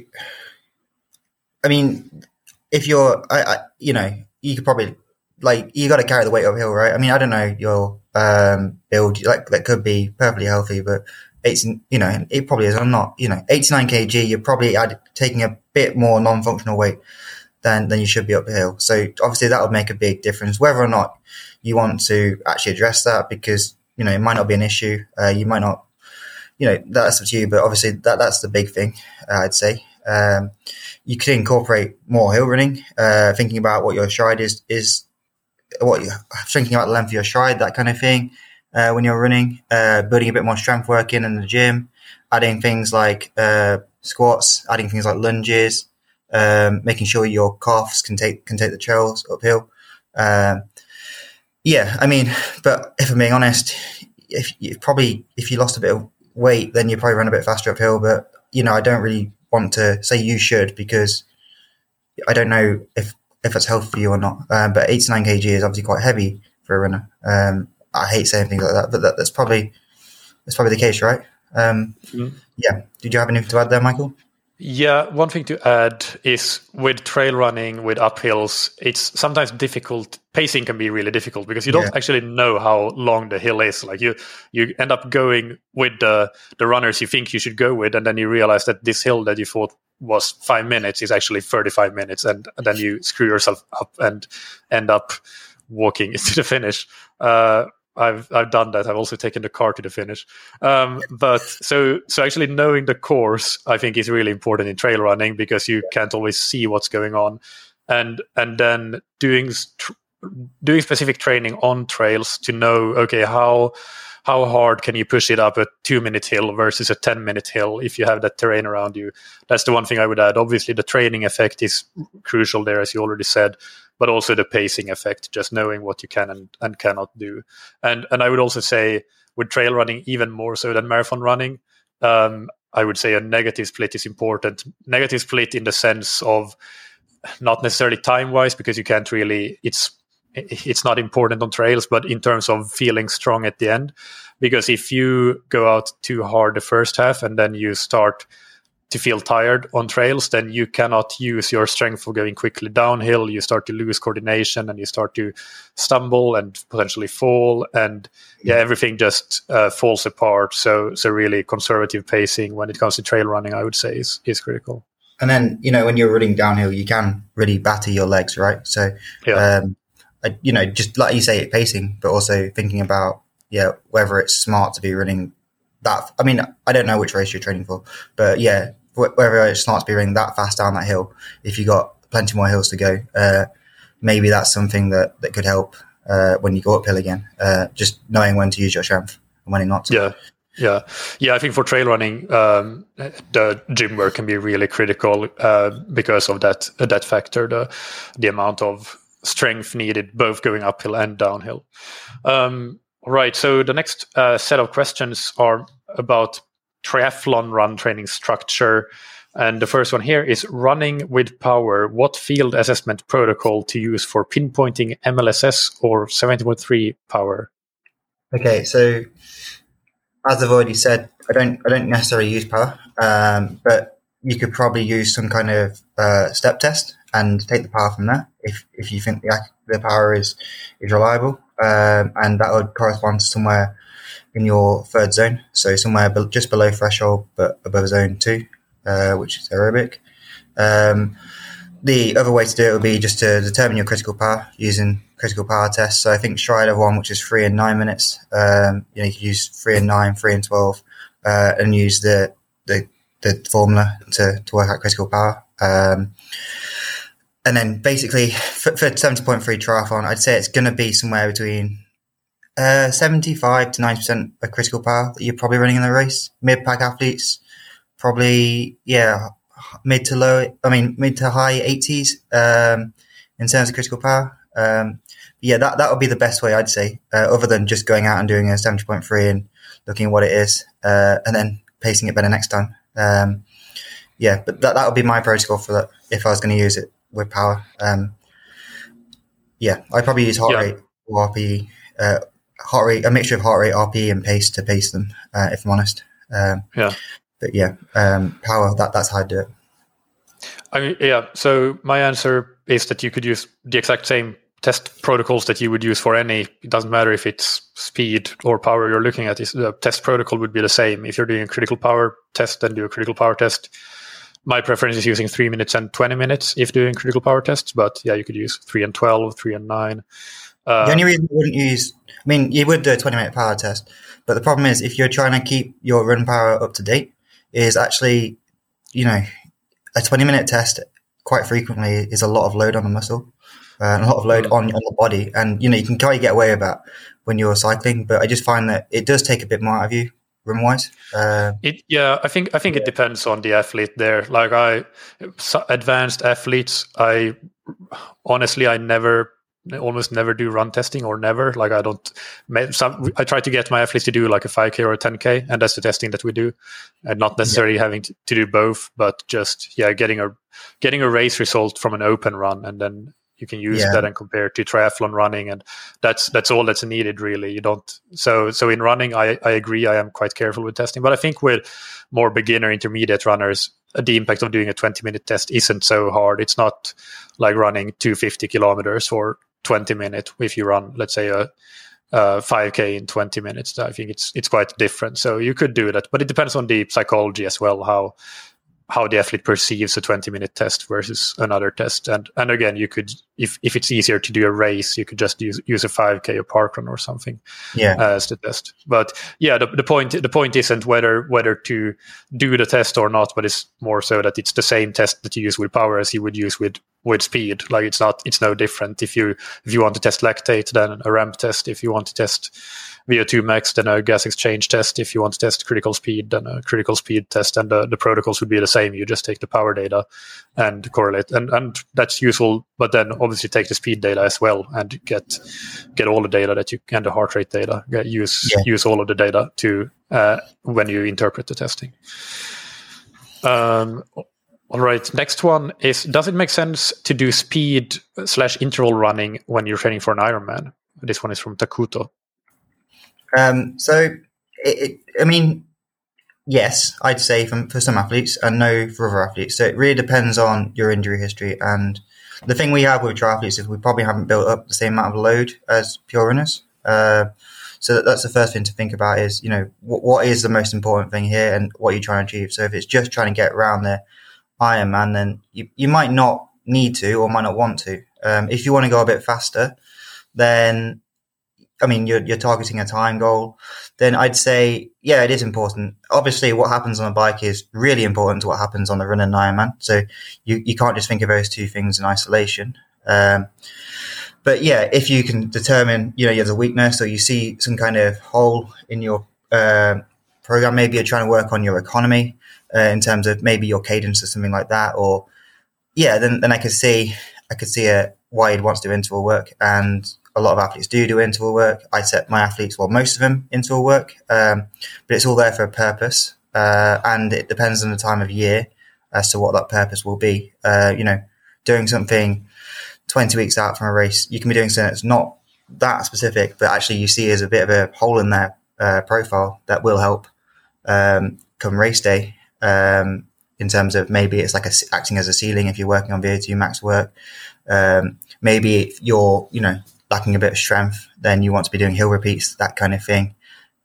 I mean, if you're, I, I you know, you could probably, like, you got to carry the weight uphill, right? I mean, I don't know your um, build, like, that could be perfectly healthy, but it's, you know, it probably is. I'm not, you know, eighty-nine kilograms, you're probably add, taking a bit more non-functional weight than, than you should be uphill. So obviously that would make a big difference, whether or not you want to actually address that, because, you know, it might not be an issue. Uh, you might not, you know, that's up to you, but obviously that, that's the big thing, uh, I'd say. Um, you could incorporate more hill running, uh, thinking about what your stride is, is, what you're thinking about the length of your stride, that kind of thing, uh, when you're running, uh, building a bit more strength work in in the gym, adding things like, uh, squats, adding things like lunges, um, making sure your calves can take, can take the trails uphill. Um, yeah, I mean, but if I'm being honest, if you probably, if you lost a bit of weight, then you probably run a bit faster uphill, but, you know, I don't really want to say you should, because I don't know if, if it's healthy for you or not. Um, but eighty-nine kilograms is obviously quite heavy for a runner. Um, I hate saying things like that, but that, that's probably that's probably the case, right? Um, mm-hmm. Yeah. Did you have anything to add there, Michael? Yeah, one thing to add is with trail running, with uphills, it's sometimes difficult. Pacing can be really difficult because you don't yeah. actually know how long the hill is. Like you, you end up going with the the runners you think you should go with, and then you realize that this hill that you thought was five minutes is actually thirty-five minutes, and, and then you screw yourself up and end up walking to the finish. Uh, I've I've done that. I've also taken the car to the finish. Um, but so so actually knowing the course, I think, is really important in trail running, because you can't always see what's going on, and and then doing tr- doing specific training on trails to know, okay, how how hard can you push it up a two minute hill versus a ten minute hill if you have that terrain around you. That's the one thing I would add. Obviously, the training effect is crucial there, as you already said, but also the pacing effect, just knowing what you can and, and cannot do. And and I would also say with trail running, even more so than marathon running, um, I would say a negative split is important. Negative split in the sense of not necessarily time-wise, because you can't really, it's it's not important on trails, but in terms of feeling strong at the end. Because if you go out too hard the first half and then you start to feel tired on trails, then you cannot use your strength for going quickly downhill. You start to lose coordination and you start to stumble and potentially fall, and yeah, everything just uh, falls apart. So, so really conservative pacing when it comes to trail running, I would say, is is critical. And then, you know, when you're running downhill, you can really batter your legs, right? So, yeah. um, I, you know, just like you say, pacing, but also thinking about, yeah, whether it's smart to be running that. I mean, I don't know which race you're training for, but yeah, whether it's smart to be running that fast down that hill, if you got plenty more hills to go, uh, maybe that's something that, that could help uh, when you go uphill again. Uh, just knowing when to use your strength and when not to. Yeah, yeah, yeah. I think for trail running, um, the gym work can be really critical uh, because of that uh, that factor, the the amount of strength needed both going uphill and downhill. Um, right. So the next uh, set of questions are about triathlon run training structure. And the first one here is running with power. What field assessment protocol to use for pinpointing M L S S or seventy point three power? Okay, so as I've already said, I don't I don't necessarily use power, um, but you could probably use some kind of uh, step test and take the power from there if if you think the the power is is reliable, um, and that would correspond to somewhere in your third zone, so somewhere be- just below threshold but above zone two, uh, which is aerobic. Um, the other way to do it would be just to determine your critical power using critical power tests. So I think Stride have one which is three and nine minutes. Um, you know, you could use three and nine, three and twelve, uh, and use the the, the formula to, to work out critical power. Um, and then basically for, for seventy point three triathlon, I'd say it's going to be somewhere between Uh, seventy-five to ninety percent of critical power that you're probably running in the race. Mid-pack athletes, probably, yeah, mid to low, I mean, mid to high eighties um, in terms of critical power. Um, yeah, that, that would be the best way, I'd say, uh, other than just going out and doing a seventy point three and looking at what it is, uh, and then pacing it better next time. Um, yeah, but that, that would be my protocol for that if I was going to use it with power. Um, yeah, I'd probably use heart yeah. rate or R P E. Uh, heart rate, a mixture of heart rate, R P E, and pace to pace them, uh, if I'm honest. Um, yeah. But yeah, um, power, that, that's how I do it. I mean, yeah. So my answer is that you could use the exact same test protocols that you would use for any, it doesn't matter if it's speed or power you're looking at, the test protocol would be the same. If you're doing a critical power test, then do a critical power test. My preference is using three minutes and twenty minutes if doing critical power tests, but yeah, you could use three and twelve, three and nine. Uh, the only reason you wouldn't use, I mean, you would do a twenty minute power test, but the problem is if you're trying to keep your run power up to date, is actually, you know, a twenty minute test quite frequently is a lot of load on the muscle, uh, and a lot of load on, on the body. And, you know, you can kind of get away with that when you're cycling, but I just find that it does take a bit more out of you run wise. Uh, it, yeah, I think, I think yeah. it depends on the athlete there. Like I, advanced athletes, I honestly, I never, almost never do run testing or never. Like I don't, some, I try to get my athletes to do like a five K or a ten K, and that's the testing that we do, and not necessarily yeah. having to, to do both, but just, yeah, getting a, getting a race result from an open run, and then you can use yeah. that and compare to triathlon running, and that's that's all that's needed really. You don't so so in running, I I agree. I am quite careful with testing, but I think with more beginner intermediate runners, the impact of doing a twenty minute test isn't so hard. It's not like running two hundred fifty kilometers for twenty minutes. If you run, let's say a, a five K in twenty minutes, I think it's it's quite different. So you could do that, but it depends on the psychology as well, how how the athlete perceives a twenty minute test versus another test. And and again, you could, if, if it's easier to do a race, you could just use use a five K or parkrun or something yeah. uh, as the test. But yeah, the, the point the point isn't whether whether to do the test or not, but it's more so that it's the same test that you use with power as you would use with with speed. Like it's not it's no different. If you if you want to test lactate, then a ramp test. If you want to test V O two max, then a gas exchange test. If you want to test critical speed, then a critical speed test, and the, the protocols would be the same. You just take the power data and correlate, and and that's useful. But then obviously take the speed data as well and get get all the data that you and the heart rate data. Get, use yeah. use all of the data to uh, when you interpret the testing. Um. All right. Next one is: does it make sense to do speed slash interval running when you're training for an Ironman? This one is from Takuto. Um, so, it, it, I mean, yes, I'd say from, for some athletes and no for other athletes. So it really depends on your injury history. And the thing we have with triathletes is we probably haven't built up the same amount of load as pure runners. Uh, so that's the first thing to think about is, you know, what, what is the most important thing here and what you're trying to achieve. So if it's just trying to get around the Ironman, then you, you might not need to or might not want to. Um, if you want to go a bit faster, then I mean, you're, you're targeting a time goal, then I'd say, yeah, it is important. Obviously, what happens on a bike is really important to what happens on the run and Ironman. So you, you can't just think of those two things in isolation. Um, but yeah, if you can determine, you know, you have a weakness or you see some kind of hole in your uh, program, maybe you're trying to work on your economy uh, in terms of maybe your cadence or something like that. Or yeah, then, then I could see, I could see a, why you'd want to do interval work. And a lot of athletes do do interval work. I set my athletes, well, most of them interval work, um, but it's all there for a purpose. Uh, and it depends on the time of year as to what that purpose will be. Uh, you know, doing something twenty weeks out from a race, you can be doing something that's not that specific, but actually you see as a bit of a hole in their uh, profile that will help um, come race day. Um, in terms of maybe it's like a, acting as a ceiling if you're working on V O two max work. Um, maybe if you're, you know, lacking a bit of strength, then you want to be doing hill repeats, that kind of thing.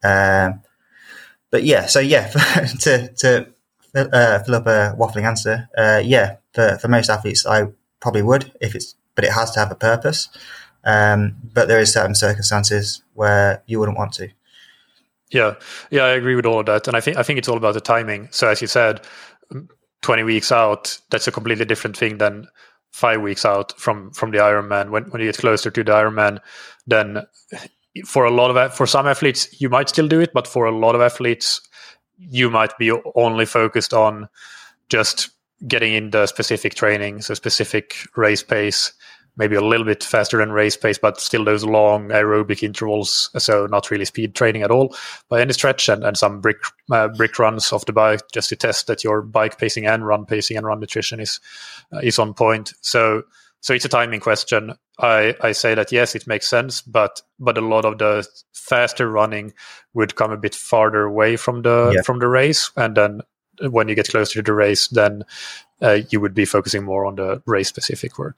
Um, but yeah, so yeah, to to uh, fill up a waffling answer, uh, yeah, for, for most athletes, I probably would if it's, but it has to have a purpose. Um, but there is certain circumstances where you wouldn't want to. Yeah, yeah, I agree with all of that, and I think I think it's all about the timing. So as you said, twenty weeks out, that's a completely different thing than five weeks out from, from the Ironman. When when you get closer to the Ironman, then for a lot of for some athletes you might still do it, but for a lot of athletes you might be only focused on just getting in the specific training, so specific race pace, maybe a little bit faster than race pace, but still those long aerobic intervals, so not really speed training at all by any stretch, and, and some brick uh, brick runs off the bike just to test that your bike pacing and run pacing and run nutrition is uh, is on point. So so it's a timing question. I, I say that yes, it makes sense, but but a lot of the faster running would come a bit farther away from the yeah. from the race, and then when you get closer to the race, then uh, you would be focusing more on the race specific work.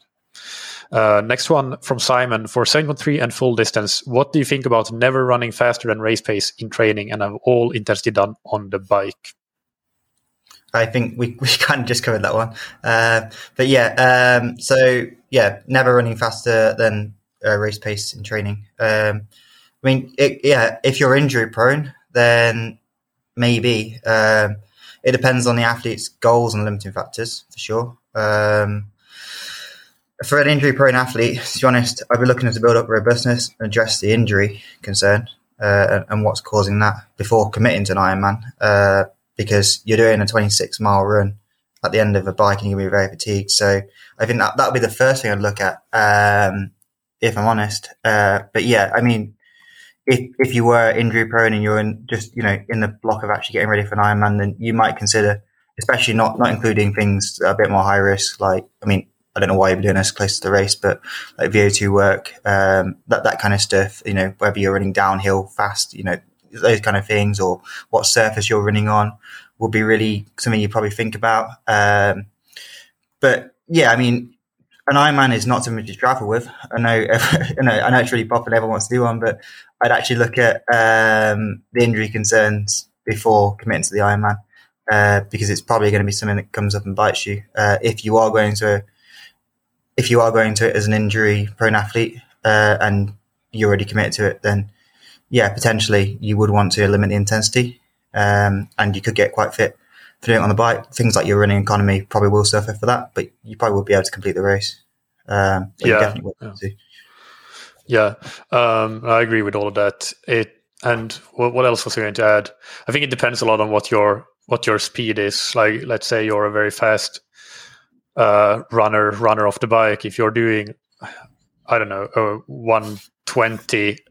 Uh, next one from Simon: for seven point three and full distance, what do you think about never running faster than race pace in training and have all intensity done on the bike? I think we, we kind of just covered that one. Uh, but yeah, um, so yeah, never running faster than uh, race pace in training. Um, I mean, it, yeah, if you're injury prone, then maybe. Um, it depends on the athlete's goals and limiting factors, for sure. Um, For an injury-prone athlete, to be honest, I'd be looking to build up robustness and address the injury concern uh, and, and what's causing that before committing to an Ironman. Uh, because you're doing a twenty-six mile run at the end of a bike and you're going to be very fatigued. So I think that that would be the first thing I'd look at, um, if I'm honest. Uh, but yeah, I mean, if if you were injury-prone and you're in just, you know, in the block of actually getting ready for an Ironman, then you might consider, especially not not including things that are a bit more high risk, like, I mean, I don't know why you're doing this close to the race, but like V O two work, um, that, that kind of stuff, you know, whether you're running downhill fast, you know, those kind of things, or what surface you're running on would be really something you probably think about. Um, but yeah, I mean, an Ironman is not something to travel with. I know, you know, I know it's really popular, everyone wants to do one, but I'd actually look at, um, the injury concerns before committing to the Ironman, uh, because it's probably going to be something that comes up and bites you. Uh, if you are going to, If you are going to it as an injury-prone athlete uh, and you're already committed to it, then yeah, potentially you would want to limit the intensity, um, and you could get quite fit for doing it on the bike. Things like your running economy probably will suffer for that, but you probably will be able to complete the race. Um, yeah, you definitely will yeah. yeah. Um, I agree with all of that. It and what, what else was I going to add? I think it depends a lot on what your what your speed is. Like, let's say you're a very fast Uh, runner runner off the bike. If you're doing, I don't know, a one twenty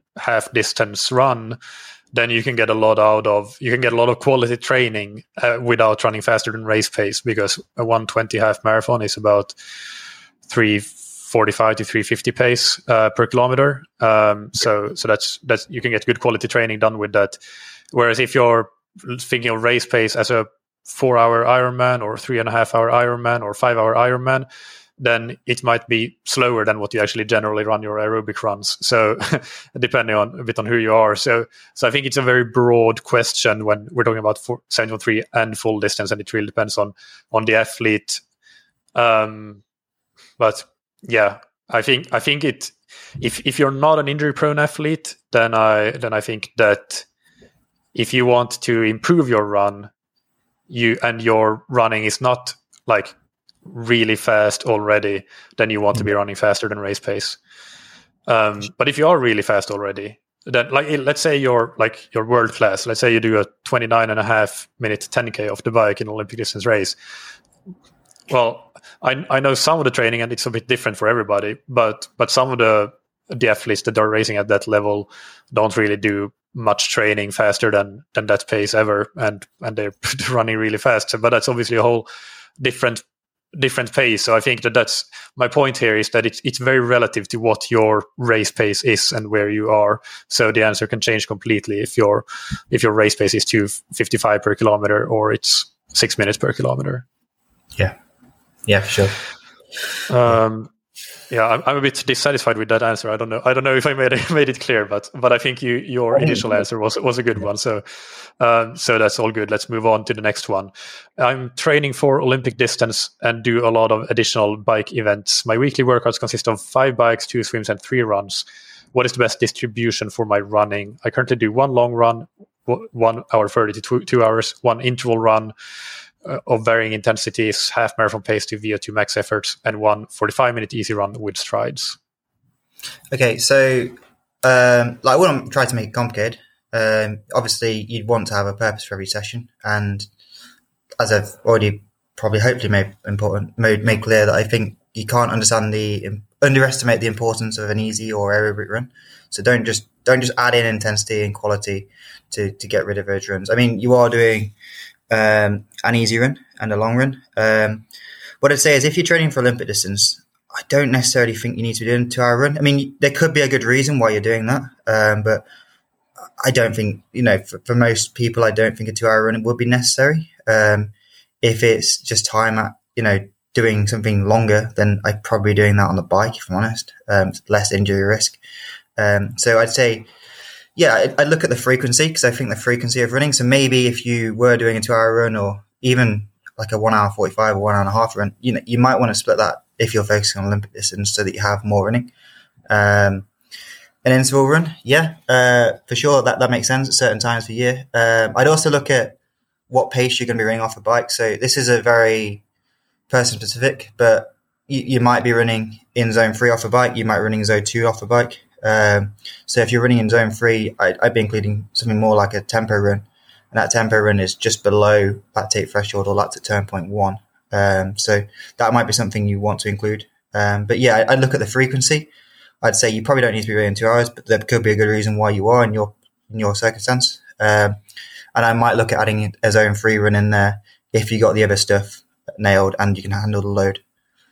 half distance run, then you can get a lot out of you can get a lot of quality training uh, without running faster than race pace, because a one twenty half marathon is about three forty-five to three fifty pace uh, per kilometer. Um, so so that's that's you can get good quality training done with that. Whereas if you're thinking of race pace as a four hour Ironman or three and a half hour Ironman or five hour Ironman, then it might be slower than what you actually generally run your aerobic runs. So depending on a bit on who you are. So so I think it's a very broad question when we're talking about seven point three and full distance, and it really depends on on the athlete. Um, but yeah, I think I think it if if you're not an injury prone athlete, then I then I think that if you want to improve your run, you and your running is not like really fast already, then you want to be running faster than race pace. Um, but if you are really fast already, then like let's say you're like you're world class. Let's say you do a twenty-nine and a half minute ten K off the bike in an Olympic distance race. Well, I I know some of the training, and it's a bit different for everybody, but but some of the the athletes that are racing at that level don't really do much training faster than than that pace ever, and and they're running really fast. So, but that's obviously a whole different different pace. So I think that that's my point here, is that it's it's very relative to what your race pace is and where you are. So the answer can change completely if your if your race pace is two fifty-five per kilometer or it's six minutes per kilometer. Yeah, yeah, for sure. Um, Yeah, I'm, I'm a bit dissatisfied with that answer. I don't know. I don't know if I made it made it clear, but but I think you your initial answer was was a good one. So um, so that's all good. Let's move on to the next one. I'm training for Olympic distance and do a lot of additional bike events. My weekly workouts consist of five bikes, two swims, and three runs. What is the best distribution for my running? I currently do one long run, one hour thirty to two, two hours, one interval run Uh, of varying intensities, half marathon pace to V O two max efforts, and one forty-five minute easy run with strides. Okay, so um, like I wouldn't try to make it complicated. Um, obviously, you'd want to have a purpose for every session, and as I've already probably hopefully made important made, made clear, that I think you can't understand the um, underestimate the importance of an easy or aerobic run. So don't just don't just add in intensity and quality to to get rid of those runs. I mean, you are doing Um, an easy run and a long run. Um, what I'd say is, if you're training for Olympic distance, I don't necessarily think you need to be doing a two hour run. I mean, there could be a good reason why you're doing that. Um, but I don't think, you know, for, for most people, I don't think a two hour run would be necessary. Um, if it's just time at, you know, doing something longer, then I'd probably be doing that on the bike, if I'm honest. Um, less injury risk. Um, so I'd say, yeah, I, I look at the frequency, because I think the frequency of running. So maybe if you were doing a two-hour run, or even like a one hour forty-five or one hour and a half run, you know, you might want to split that if you're focusing on Olympic distance, so that you have more running. Um, an interval run, yeah, uh, for sure, that that makes sense at certain times of the year. Um, I'd also look at what pace you're going to be running off a bike. So this is a very person specific, but you, you might be running in zone three off a bike. You might be running zone two off a bike. Um, so if you're running in zone three, I'd, I'd be including something more like a tempo run, and that tempo run is just below lactate threshold or lactate turn point one. Um, so that might be something you want to include. Um, but yeah, I, I'd look at the frequency. I'd say you probably don't need to be running two hours, but there could be a good reason why you are in your in your circumstance. Um, and I might look at adding a zone three run in there if you got the other stuff nailed and you can handle the load.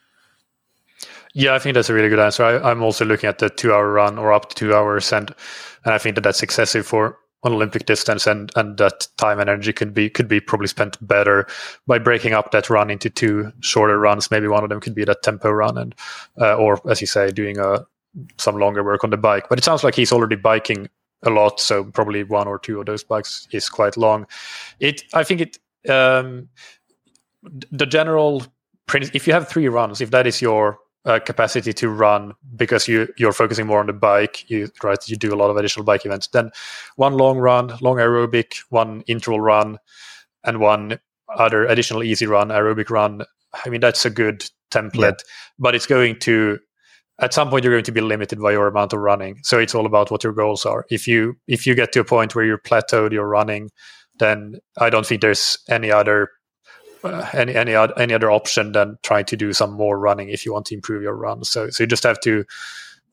Yeah, I think that's a really good answer. I, I'm also looking at the two-hour run or up to two hours, and and I think that that's excessive for an Olympic distance, and and that time and energy could be could be probably spent better by breaking up that run into two shorter runs. Maybe one of them could be that tempo run, and uh, or as you say, doing a some longer work on the bike. But it sounds like he's already biking a lot, so probably one or two of those bikes is quite long. It, I think it, um, the general principle, if you have three runs, if that is your Uh, capacity to run, because you you're focusing more on the bike, you right you do a lot of additional bike events, then one long run, long aerobic, one interval run, and one other additional easy run, aerobic run. I mean, that's a good template. Yeah. But it's going to, at some point, you're going to be limited by your amount of running. So it's all about what your goals are. If you if you get to a point where you're plateaued, you're running, then I don't think there's any other Uh, any any any other option than trying to do some more running if you want to improve your run. So so you just have to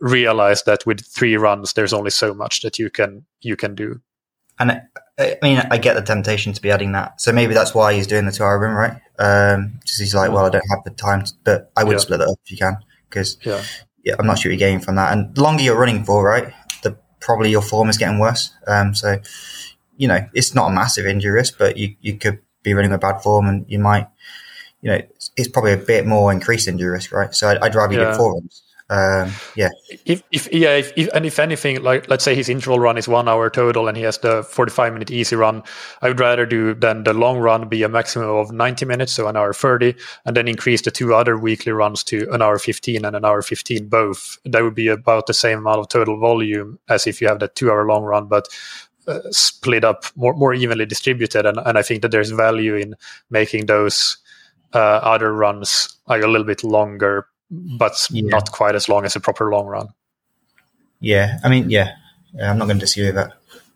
realize that with three runs, there's only so much that you can you can do. And I, I mean, I get the temptation to be adding that. So maybe that's why he's doing the two-hour run, right? Um, because he's like, well, I don't have the time, to, but I would yeah. split it up if you can, because yeah. yeah, I'm not sure what you're getting from that. And the longer you're running for, right, the probably your form is getting worse. Um, so, you know, it's not a massive injury risk, but you, you could be running with bad form, and you might, you know, it's, it's probably a bit more increased injury risk, right? So I'd, I'd rather you yeah. get four runs. Um, yeah. If, if yeah, if, if and if anything, like let's say his interval run is one hour total, and he has the forty-five minute easy run, I would rather do then the long run be a maximum of ninety minutes, so an hour thirty, and then increase the two other weekly runs to an hour fifteen and an hour fifteen both. That would be about the same amount of total volume as if you have that two hour long run, but uh, split up more more evenly distributed. And and I think that there's value in making those uh, other runs like a little bit longer, but yeah. not quite as long as a proper long run. Yeah, I mean, yeah, yeah I'm not going to disagree with that.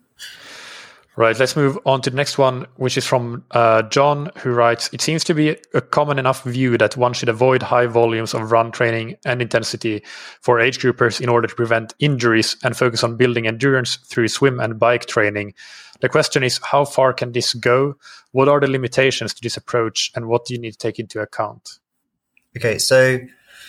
Right, let's move on to the next one, which is from uh, John, who writes, it seems to be a common enough view that one should avoid high volumes of run training and intensity for age groupers in order to prevent injuries and focus on building endurance through swim and bike training. The question is, how far can this go? What are the limitations to this approach, and what do you need to take into account? Okay, so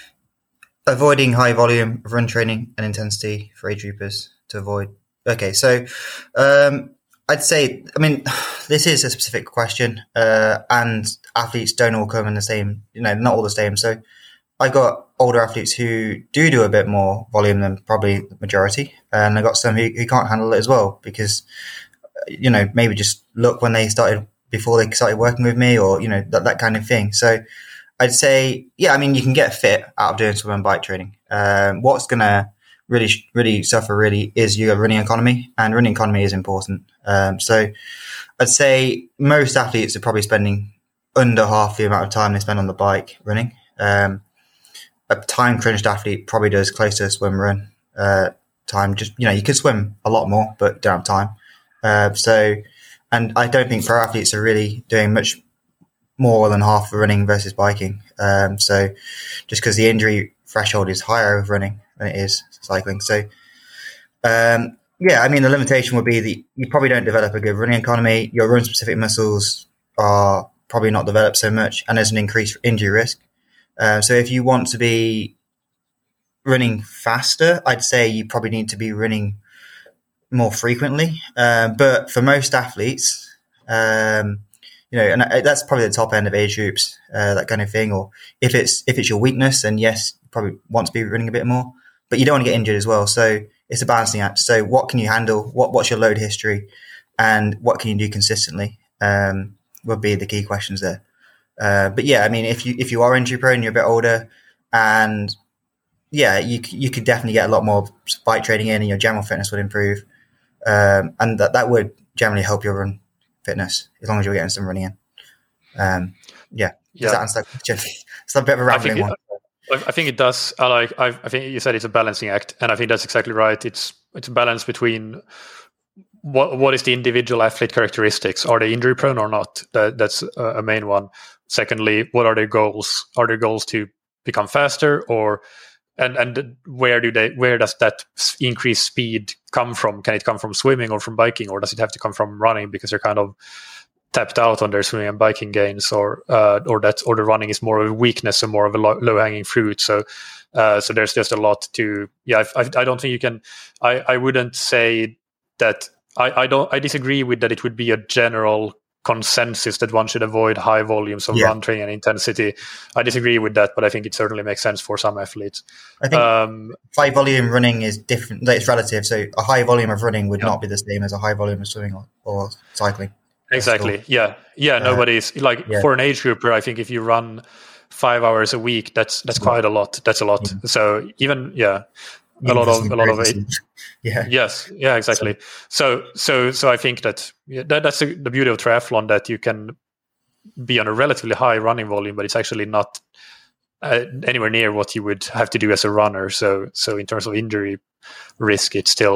avoiding high volume of run training and intensity for age groupers to avoid. Okay, so um, I'd say, I mean, this is a specific question, uh, and athletes don't all come in the same, you know, not all the same. So I got older athletes who do do a bit more volume than probably the majority, and I got some who, who can't handle it as well because, you know, maybe just look when they started, before they started working with me, or, you know, that, that kind of thing. So I'd say, yeah, I mean, you can get fit out of doing swim and bike training. Um, what's going to really, really suffer really is your running economy, and running economy is important. Um, so I'd say most athletes are probably spending under half the amount of time they spend on the bike running. Um, a time crunched athlete probably does close to a swim run uh, time. Just, you know, you could swim a lot more, but don't have time. Uh, so, and I don't think pro athletes are really doing much more than half running versus biking. Um, so just because the injury threshold is higher with running than it is cycling. So, um, yeah, I mean, the limitation would be that you probably don't develop a good running economy. Your run specific muscles are probably not developed so much, and there's an increased injury risk. Uh, so if you want to be running faster, I'd say you probably need to be running more frequently. Uh, but for most athletes, um, you know, and that's probably the top end of age groups, uh, that kind of thing. Or if it's if it's your weakness, then yes, you probably want to be running a bit more, but you don't want to get injured as well. So it's a balancing act. So what can you handle? What what's your load history, and what can you do consistently? Um, would be the key questions there. Uh, but yeah, I mean, if you if you are injury prone, you're a bit older, and yeah, you you could definitely get a lot more bike training in, and your general fitness would improve, um, and that that would generally help your run fitness as long as you're getting some running in. Um, yeah, does yeah. that answer that question? It's a bit of a rambling I one. It, I think it does. I like. I, I think you said it's a balancing act, and I think that's exactly right. It's it's a balance between what what is the individual athlete characteristics? Are they injury prone or not? That that's a, a main one. Secondly, what are their goals? Are their goals to become faster, or and and where do they where does that increased speed come from? Can it come from swimming or from biking, or does it have to come from running because they're kind of tapped out on their swimming and biking gains, or uh, or that or the running is more of a weakness and more of a low, low hanging fruit. So uh, so there's just a lot to yeah. I, I, I don't think you can. I, I wouldn't say that. I, I don't. I disagree with that. It would be a general consensus that one should avoid high volumes of yeah. run training and intensity. I disagree with that, but I think it certainly makes sense for some athletes. I think um, high volume running is different. It's relative. So a high volume of running would yeah. not be the same as a high volume of swimming or, or cycling. Exactly. Yeah. Yeah. Uh, nobody's like yeah. for an age grouper. I think if you run five hours a week, that's that's quite a lot. That's a lot. Yeah. So even yeah, a lot of a lot of it. Yeah. Yes. Yeah. Exactly. So so so I think that, yeah, that that's a, the beauty of triathlon, that you can be on a relatively high running volume, but it's actually not uh, anywhere near what you would have to do as a runner. So so in terms of injury risk, it's still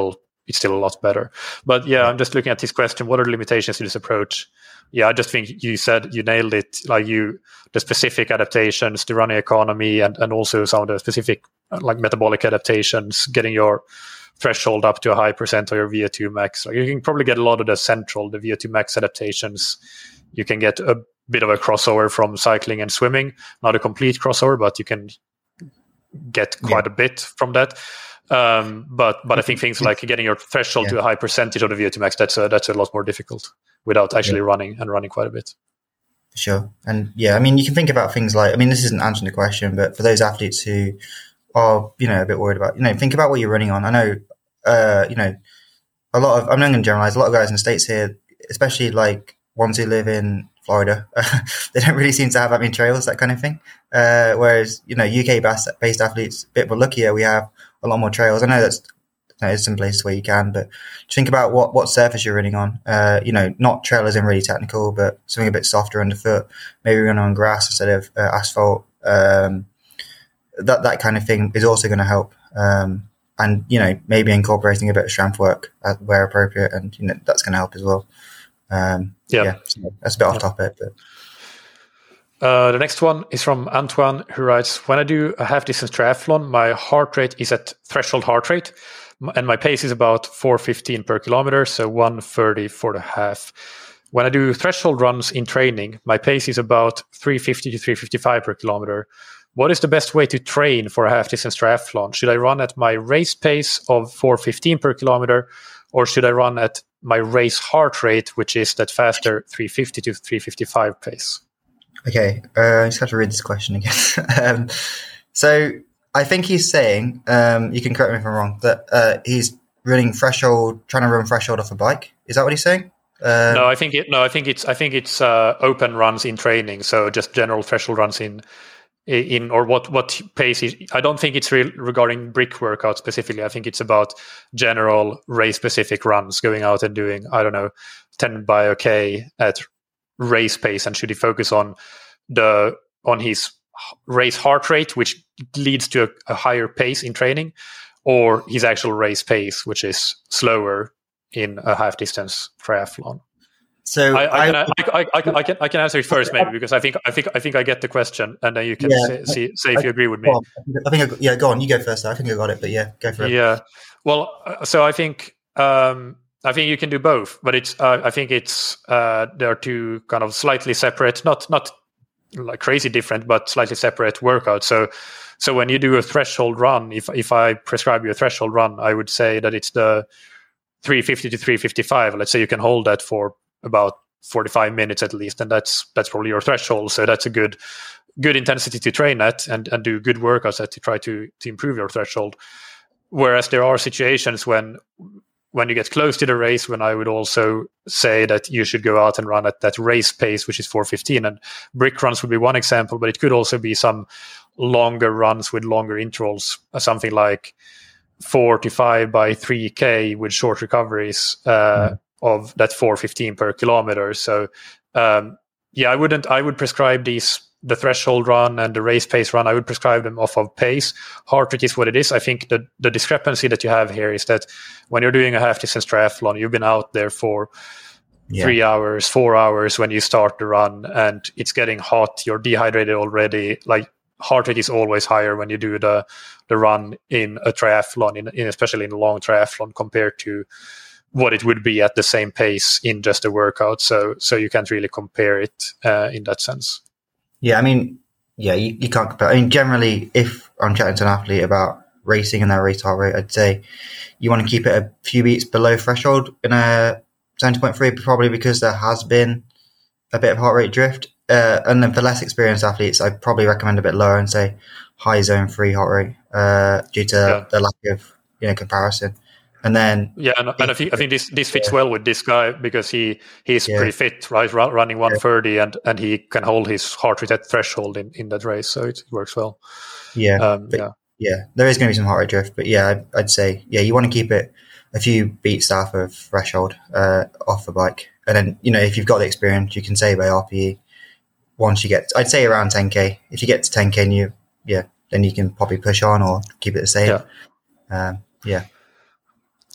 it's still a lot better. But yeah, I'm just looking at this question. What are the limitations to this approach? Yeah, I just think you said you nailed it. Like you, the specific adaptations, the running economy, and, and also some of the specific like metabolic adaptations, getting your threshold up to a high percent of your V O two max. Like you can probably get a lot of the central, the V O two max adaptations. You can get a bit of a crossover from cycling and swimming, not a complete crossover, but you can get quite yeah. a bit from that. Um, but but I think things like getting your threshold yeah. to a high percentage of the V O two max, that's a, that's a lot more difficult without actually yeah. running and running quite a bit. For sure. And yeah, I mean, you can think about things like, I mean, this isn't answering the question, but for those athletes who are, you know, a bit worried about, you know, think about what you're running on. I know, uh, you know, a lot of, I'm not going to generalize, a lot of guys in the States here, especially like ones who live in Florida, they don't really seem to have that many trails, that kind of thing. Uh, whereas, you know, U K-based athletes, a bit more luckier, we have a lot more trails. I know that's, you know, there's some places where you can, but just think about what, what surface you're running on. Uh, you know, not trail as in really technical, but something a bit softer underfoot. Maybe running on grass instead of uh, asphalt. Um, that that kind of thing is also going to help. Um, and, you know, maybe incorporating a bit of strength work where appropriate, and, you know, that's going to help as well. Um, yeah. yeah so that's a bit off yeah. topic, but. Uh, the next one is from Antoine, who writes, when I do a half-distance triathlon, my heart rate is at threshold heart rate, and my pace is about four fifteen per kilometer, so one thirty for the half. When I do threshold runs in training, my pace is about three fifty to three fifty-five per kilometer. What is the best way to train for a half-distance triathlon? Should I run at my race pace of four fifteen per kilometer, or should I run at my race heart rate, which is that faster three fifty to three fifty-five pace? Okay, uh, I just have to read this question again. um, so I think he's saying, um, you can correct me if I'm wrong, that uh, he's running threshold, trying to run threshold off a bike. Is that what he's saying? Uh, no, I think it. No, I think it's. I think it's uh, open runs in training. So just general threshold runs in, in or what what pace is. I don't think it's re- regarding brick workout specifically. I think it's about general race specific runs, going out and doing, I don't know, ten by a K at race pace. And should he focus on the on his race heart rate, which leads to a, a higher pace in training, or his actual race pace, which is slower in a half distance triathlon? So I, I, I, can, I, I, I, can, I can I can answer it first, maybe, because I think I think I think I get the question, and then you can yeah, say, see, say if you agree with me. I think I, yeah, go on, you go first. I think I got it, but yeah, go for it. Yeah, well, so I think um, I think you can do both, but it's uh, I think it's uh, there are two kind of slightly separate, not not like crazy different, but slightly separate workouts. So so when you do a threshold run, if if I prescribe you a threshold run, I would say that it's the three fifty to three fifty-five. Let's say you can hold that for about forty-five minutes at least, and that's that's probably your threshold. So that's a good good intensity to train at, and, and do good workouts at to try to to improve your threshold. Whereas there are situations when when you get close to the race, when I would also say that you should go out and run at that race pace, which is four fifteen. And brick runs would be one example, but it could also be some longer runs with longer intervals, something like forty-five by three K with short recoveries uh, mm. of that four fifteen per kilometer. So um, yeah, I wouldn't, I would prescribe these, the threshold run and the race pace run, I would prescribe them off of pace. Heart rate is what it is. I think the, the discrepancy that you have here is that when you're doing a half distance triathlon, you've been out there for yeah. three hours, four hours when you start the run, and it's getting hot, you're dehydrated already. Like, heart rate is always higher when you do the the run in a triathlon, in, in especially in a long triathlon, compared to what it would be at the same pace in just a workout. So so you can't really compare it uh, in that sense. Yeah, I mean, yeah, you, you can't compare. I mean, generally, if I'm chatting to an athlete about racing and their race heart rate, I'd say you want to keep it a few beats below threshold in a seventy point three, probably because there has been a bit of heart rate drift. Uh, and then for less experienced athletes, I'd probably recommend a bit lower and say high zone three heart rate uh, due to yeah. the lack of, you know, comparison. And then yeah, and, and I think I think this, this fits yeah. well with this guy, because he he's yeah. pretty fit, right? Running one thirty, yeah. and, and he can hold his heart rate at threshold in, in that race, so it works well. Yeah, um, but, yeah, yeah. There is going to be some heart rate drift, but yeah, I'd, I'd say yeah, you want to keep it a few beats off of threshold uh, off the bike, and then, you know, if you've got the experience, you can say by R P E. Once you get, I'd say around ten K. If you get to ten K, and you, yeah, then you can probably push on or keep it the same. Yeah. Um, yeah.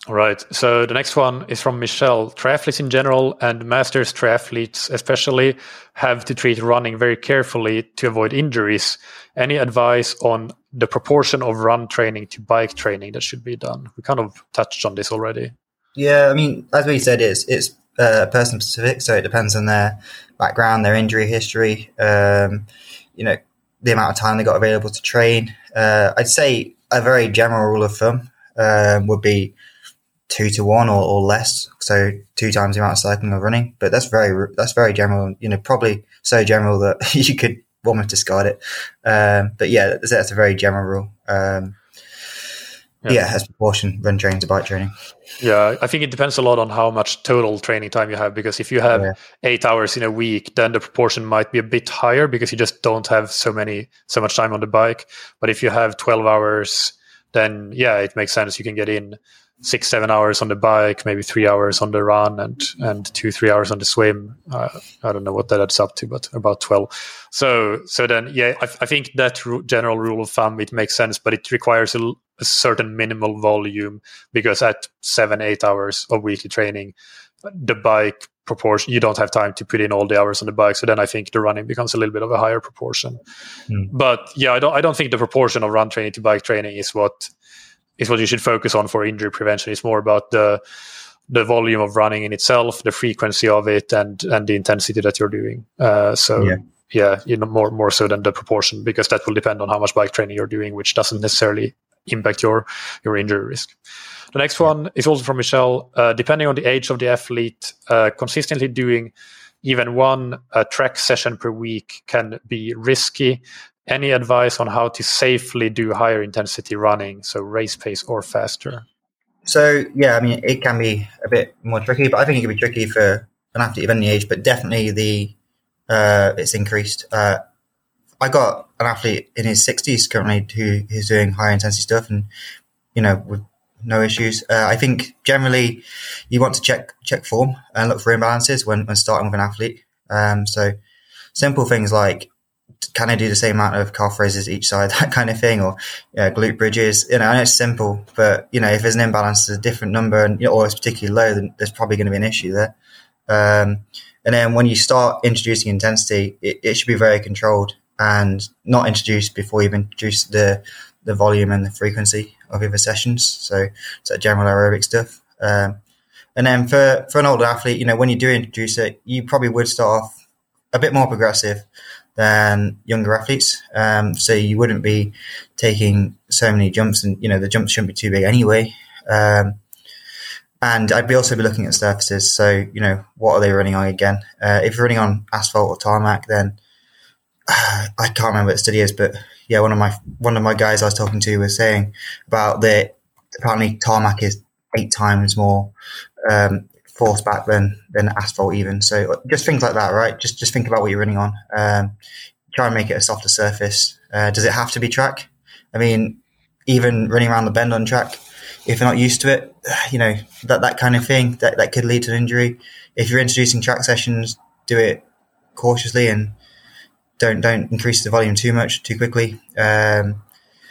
All right. So the next one is from Michelle. Triathletes in general and masters triathletes especially have to treat running very carefully to avoid injuries. Any advice on the proportion of run training to bike training that should be done? We kind of touched on this already. Yeah, I mean, as we said, it's it's uh, person specific, so it depends on their background, their injury history, um, you know, the amount of time they got available to train. Uh, I'd say a very general rule of thumb um, would be two to one or, or less, so two times the amount of cycling or running. But that's very that's very general, you know, probably so general that you could almost discard it. Um, but yeah, that's, that's a very general rule. Um, yeah. yeah, as proportion run training to bike training. Yeah, I think it depends a lot on how much total training time you have, because if you have yeah. eight hours in a week, then the proportion might be a bit higher because you just don't have so many so much time on the bike. But if you have twelve hours, then yeah, it makes sense. You can get in six, seven hours on the bike, maybe three hours on the run, and and two, three hours on the swim. Uh, I don't know what that adds up to, but about twelve. So so then, yeah, I, I think that r- general rule of thumb, it makes sense, but it requires a, a certain minimal volume, because at seven, eight hours of weekly training, the bike proportion, you don't have time to put in all the hours on the bike. So then I think the running becomes a little bit of a higher proportion. Mm. But yeah, I don't I don't think the proportion of run training to bike training is what is what you should focus on for injury prevention. It's more about the the volume of running in itself, the frequency of it, and and the intensity that you're doing. Uh, so yeah. yeah, you know, more more so than the proportion, because that will depend on how much bike training you're doing, which doesn't necessarily impact your your injury risk. The next one is also from Michelle. Uh, depending on the age of the athlete, uh, consistently doing even one uh, track session per week can be risky. Any advice on how to safely do higher intensity running, so race pace or faster? So, yeah, I mean, it can be a bit more tricky, but I think it can be tricky for an athlete of any age, but definitely the uh, it's increased. Uh, I got an athlete in his sixties currently who is doing high intensity stuff, and, you know, with no issues. Uh, I think generally you want to check check form and look for imbalances when, when starting with an athlete. Um, so simple things like, can I do the same amount of calf raises each side, that kind of thing, or you know, glute bridges? You know, I know it's simple, but you know, if there's an imbalance, there's a different number, and you know, or it's particularly low, then there's probably going to be an issue there. Um, and then when you start introducing intensity, it, it should be very controlled and not introduced before you've introduced the the volume and the frequency of your sessions. So, so general aerobic stuff. Um, and then for for an older athlete, you know, when you do introduce it, you probably would start off a bit more progressive than younger athletes. Um, so you wouldn't be taking so many jumps, and, you know, the jumps shouldn't be too big anyway. Um, and I'd be also be looking at surfaces. So, you know, what are they running on again? Uh, if you're running on asphalt or tarmac, then uh, I can't remember what the study is, but yeah, one of my, one of my guys I was talking to was saying about the, apparently tarmac is eight times more, um, force back than than asphalt even. So just things like that, right? Just just think about what you're running on. Um, try and make it a softer surface. Uh, does it have to be track? I mean, even running around the bend on track, if you're not used to it, you know, that, that kind of thing, that, that could lead to an injury. If you're introducing track sessions, do it cautiously and don't don't increase the volume too much too quickly. Um,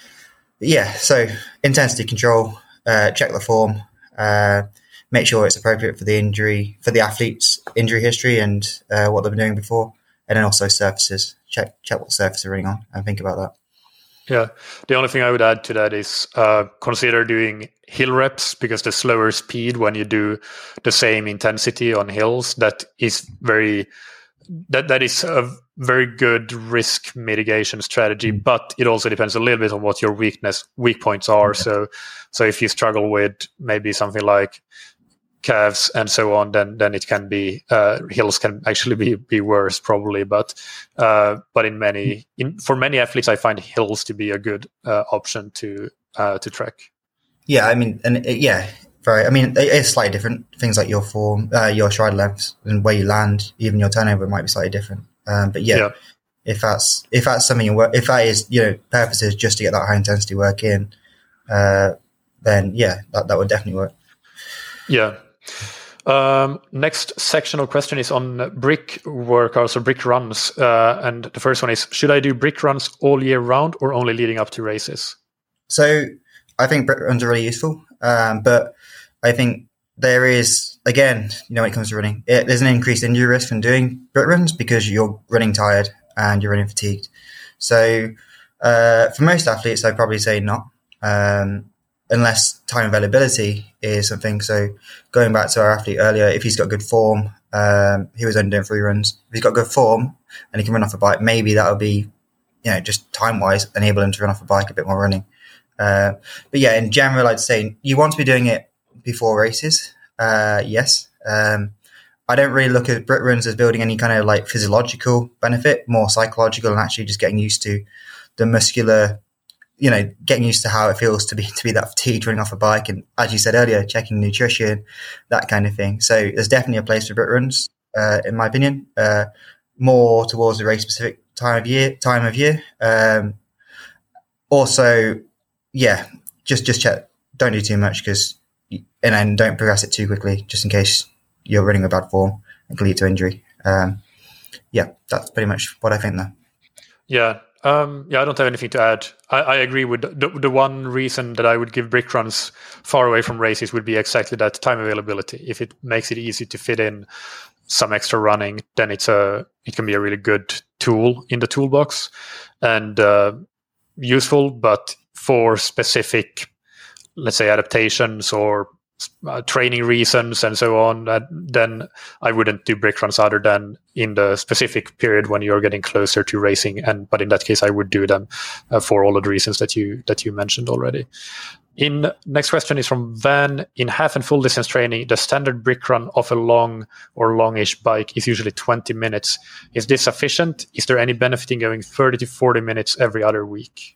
yeah, so intensity control, uh, check the form, uh, make sure it's appropriate for the injury, for the athlete's injury history and uh, what they've been doing before. And then also surfaces. Check check what surface they're running on and think about that. Yeah. The only thing I would add to that is uh, consider doing hill reps, because the slower speed when you do the same intensity on hills, that is very that that is a very good risk mitigation strategy, mm. but it also depends a little bit on what your weakness weak points are. Okay. So so if you struggle with maybe something like calves and so on, then then it can be uh, hills can actually be be worse probably. But uh, but in many in for many athletes, I find hills to be a good uh, option to uh, to track. Yeah, I mean, and it, yeah, very. I mean, it is slightly different. Things like your form, uh, your stride lengths, and where you land, even your turnover might be slightly different. Um, but yeah, yeah, if that's if that's something you work, if that is, you know, purposes just to get that high intensity work in, uh, then yeah, that that would definitely work. Yeah. Um, next sectional question is on brick workouts or brick runs. Uh, and the first one is, should I do brick runs all year round or only leading up to races? So I think brick runs are really useful. Um, but I think there is, again, you know, when it comes to running, it, there's an increased injury risk from doing Brit runs because you're running tired and you're running fatigued. So uh, for most athletes, I'd probably say not, um, unless time availability is something. So going back to our athlete earlier, if he's got good form, um, he was only doing free runs. If he's got good form and he can run off a bike, maybe that would be, you know, just time-wise, enable him to run off a bike a bit more running. Uh, but yeah, in general, I'd say you want to be doing it before races. Uh, yes. Um, I don't really look at Brit runs as building any kind of like physiological benefit, more psychological and actually just getting used to the muscular, you know, getting used to how it feels to be, to be that fatigued running off a bike. And as you said earlier, checking nutrition, that kind of thing. So there's definitely a place for Brit runs, uh, in my opinion, uh, more towards the race specific time of year, time of year. Um, also, yeah, just, just check, don't do too much because, and then don't progress it too quickly, just in case you're running a bad form and can lead to injury. Um, yeah, that's pretty much what I think there. Yeah, um, yeah, I don't have anything to add. I, I agree with the, the one reason that I would give brick runs far away from races would be exactly that, time availability. If it makes it easy to fit in some extra running, then it's a it can be a really good tool in the toolbox and uh, useful. But for specific, let's say, adaptations or uh, training reasons and so on, uh, then I wouldn't do brick runs other than in the specific period when you're getting closer to racing. And but in that case, I would do them uh, for all of the reasons that you that you mentioned already. In next question is from Van. In half and full distance training, the standard brick run of a long or longish bike is usually twenty minutes. Is this sufficient? Is there any benefit in going thirty to forty minutes every other week?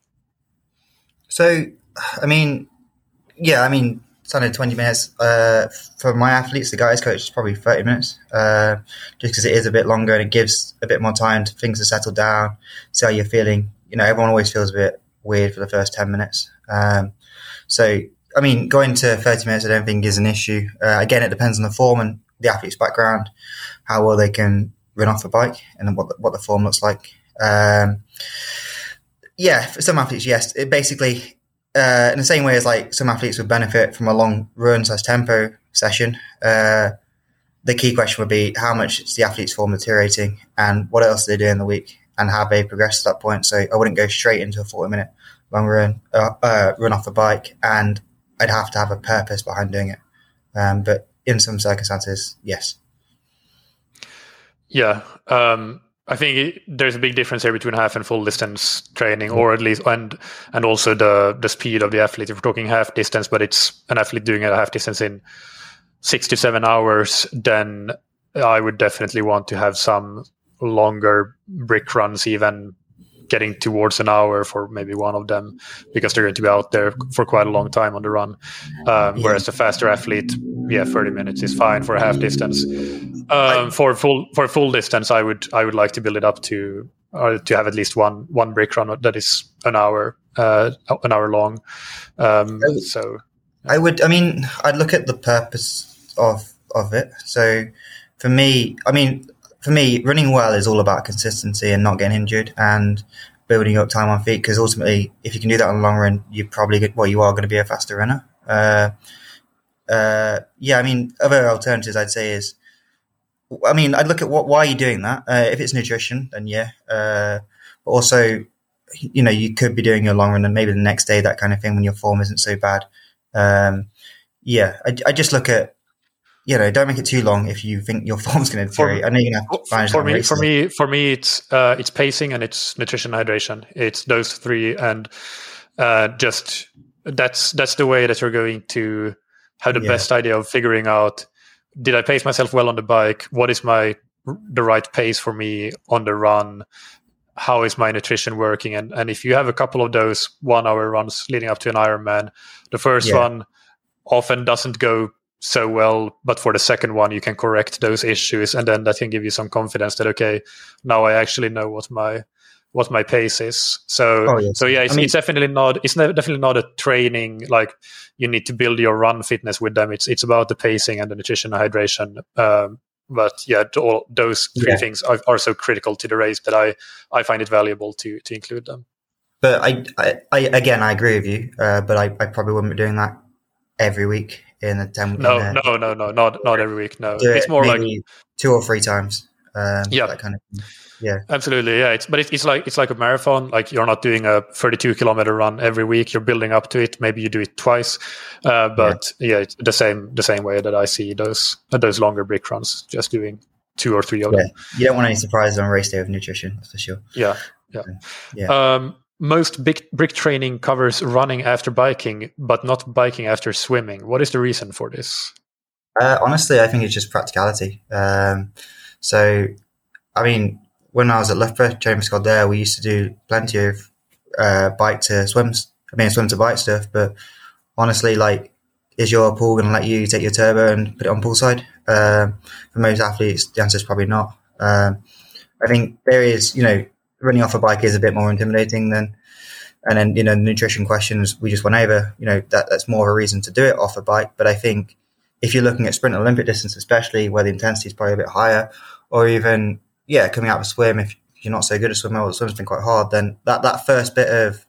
So, I mean, yeah, I mean, standard twenty minutes. Uh, for my athletes, the guys coach is probably thirty minutes, uh, just because it is a bit longer and it gives a bit more time to things to settle down, see how you're feeling. You know, everyone always feels a bit weird for the first ten minutes. Um, so, I mean, going to thirty minutes I don't think is an issue. Uh, again, it depends on the form and the athlete's background, how well they can run off a bike and what the, what the form looks like. Um, yeah, for some athletes, yes. It basically... Uh, in the same way as like some athletes would benefit from a long run slash tempo session, uh, the key question would be how much is the athlete's form deteriorating and what else do they do in the week and have they progressed to that point. So I wouldn't go straight into a forty minute long run, uh, uh, run off the bike, and I'd have to have a purpose behind doing it. Um, but in some circumstances, yes. Yeah. Um, I think it, there's a big difference here between half and full distance training, or at least, and and also the the speed of the athlete. If we're talking half distance, but it's an athlete doing a half distance in six to seven hours, then I would definitely want to have some longer brick runs, even getting towards an hour for maybe one of them, because they're going to be out there for quite a long time on the run. Um, whereas the faster athlete, yeah, thirty minutes is fine for a half distance. Um, for full for full distance, I would I would like to build it up to or to have at least one one brick run that is an hour uh, an hour long. Um, I would, so I would I mean I'd look at the purpose of of it. So for me, I mean for me, running well is all about consistency and not getting injured and building up time on feet. Because ultimately, if you can do that on the long run, you probably get, well you are going to be a faster runner. Uh, uh, yeah, I mean other alternatives I'd say is. I mean, I'd look at what, why are you doing that? Uh, if it's nutrition, then yeah. Uh, but also, you know, you could be doing a long run and maybe the next day, that kind of thing, when your form isn't so bad. Um, yeah, I, I just look at, you know, don't make it too long if you think your form's going to deteriorate. I know you're going to have to manage for me, races. for me, for me, it's uh, it's pacing and it's nutrition and hydration. It's those three, and uh, just that's that's the way that you're going to have the Yeah. best idea of figuring out. Did I pace myself well on the bike? What is my the right pace for me on the run? How is my nutrition working? And and if you have a couple of those one hour runs leading up to an Ironman, the first Yeah. one often doesn't go so well, but for the second one you can correct those issues, and then that can give you some confidence that okay, now I actually know what my what my pace is. So Oh, yes. so yeah, it's, I mean- it's definitely not it's ne- definitely not a training like you need to build your run fitness with them. It's it's about the pacing and the nutrition and hydration. Um, but yeah, all those three Yeah. things are, are so critical to the race that I I find it valuable to to include them. But I, I, I again, I agree with you. Uh, but I, I probably wouldn't be doing that every week in a ten. No, in a, no, no, no, not not every week. No, do it's it more maybe like two or three times. Um, yeah, that kind of thing. Yeah, absolutely. Yeah, it's but it's, it's like it's like a marathon. Like you're not doing a thirty-two kilometer run every week. You're building up to it. Maybe you do it twice, uh, but yeah. yeah, it's the same the same way that I see those those longer brick runs. Just doing two or three of yeah. them. You don't want any surprises on race day with nutrition, that's for sure. Yeah, yeah, yeah. Um, most big brick training covers running after biking, but not biking after swimming. What is the reason for this? Uh, honestly, I think it's just practicality. Um, so, I mean, when I was at Loughborough, training for Scaldare, we used to do plenty of uh, bike to swims. I mean, swim to bike stuff. But honestly, like, is your pool going to let you take your turbo and put it on poolside? Um, for most athletes, the answer is probably not. Um, I think there is, you know, running off a bike is a bit more intimidating than, and then, you know, the nutrition questions we just went over, you know, that, that's more of a reason to do it off a bike. But I think if you're looking at sprint Olympic distance, especially where the intensity is probably a bit higher, or even, yeah, coming out of a swim, if you're not so good at swimming or the swim's been quite hard, then that, that first bit of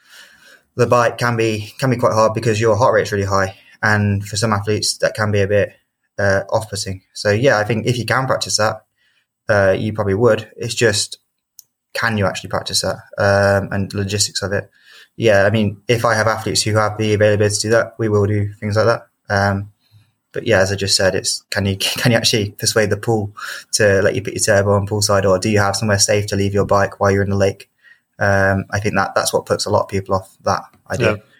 the bike can be can be quite hard because your heart rate's really high. And for some athletes, that can be a bit uh, off-putting. So, yeah, I think if you can practice that, uh, you probably would. It's just, can you actually practice that um, and the logistics of it? Yeah, I mean, if I have athletes who have the availability to do that, we will do things like that. Um, but yeah, as I just said, it's can you can you actually persuade the pool to let you put your turbo on poolside, or do you have somewhere safe to leave your bike while you're in the lake? Um, I think that that's what puts a lot of people off that idea. Yeah.